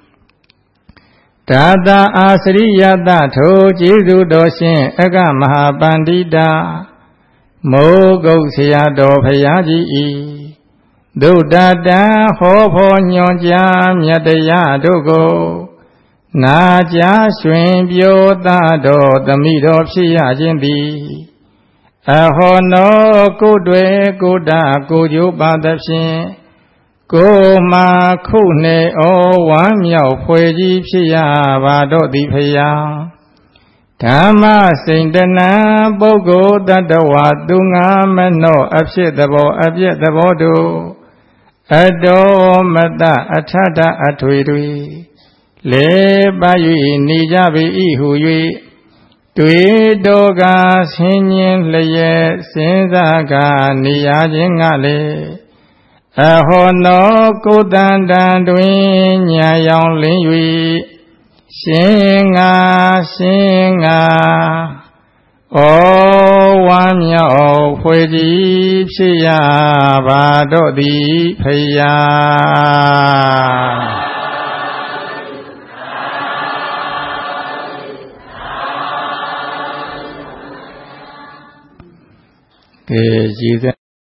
ဒါတာအာစရိယတထိုကျေးဇူးတော်ရှင်အကမဟာပန္တိတာမိုးကုတ်ဆရာတော်ဘုရားကြီးဤဒုတတံဟောဖော်ညွန်ကြားမြတ်တရားတို့ကိုနာကြားရွှင်ပြောသာတော်သမိတော်ဖြစ်ရခြင်းသည်အဟောနောကိုယ်တွေကိုယ်တာကိုယ်ကျိုးပါသဖြင့်ကိုမာခုနေဩဝမ်းမြောက်ဖွယ်ကြီးဖြစ်ရပါတော့သည်ဖယားဓမ္မစိန္ဒနံပုဂ္ဂိုလ်တ attva သူငါမနောအဖြစ်သဘောအပြည့်သဘောတို့အတောမတအထထအထွေတွေလေပါ၍နေကြပေ၏ဟု၍တွေ့တော်ကဆင်းញင်းလျက်စဉ်းစားကနေရခြင်းကလေအဟောနောကိုတန်တန်တွင်ညာရောင်လင်း၍ရှင်ငါရှင်ငါဩဝမ်းမြောက်ဖွယ်ကြီးဖြစ်ရပါတော့သည်ဖယားကဲရည်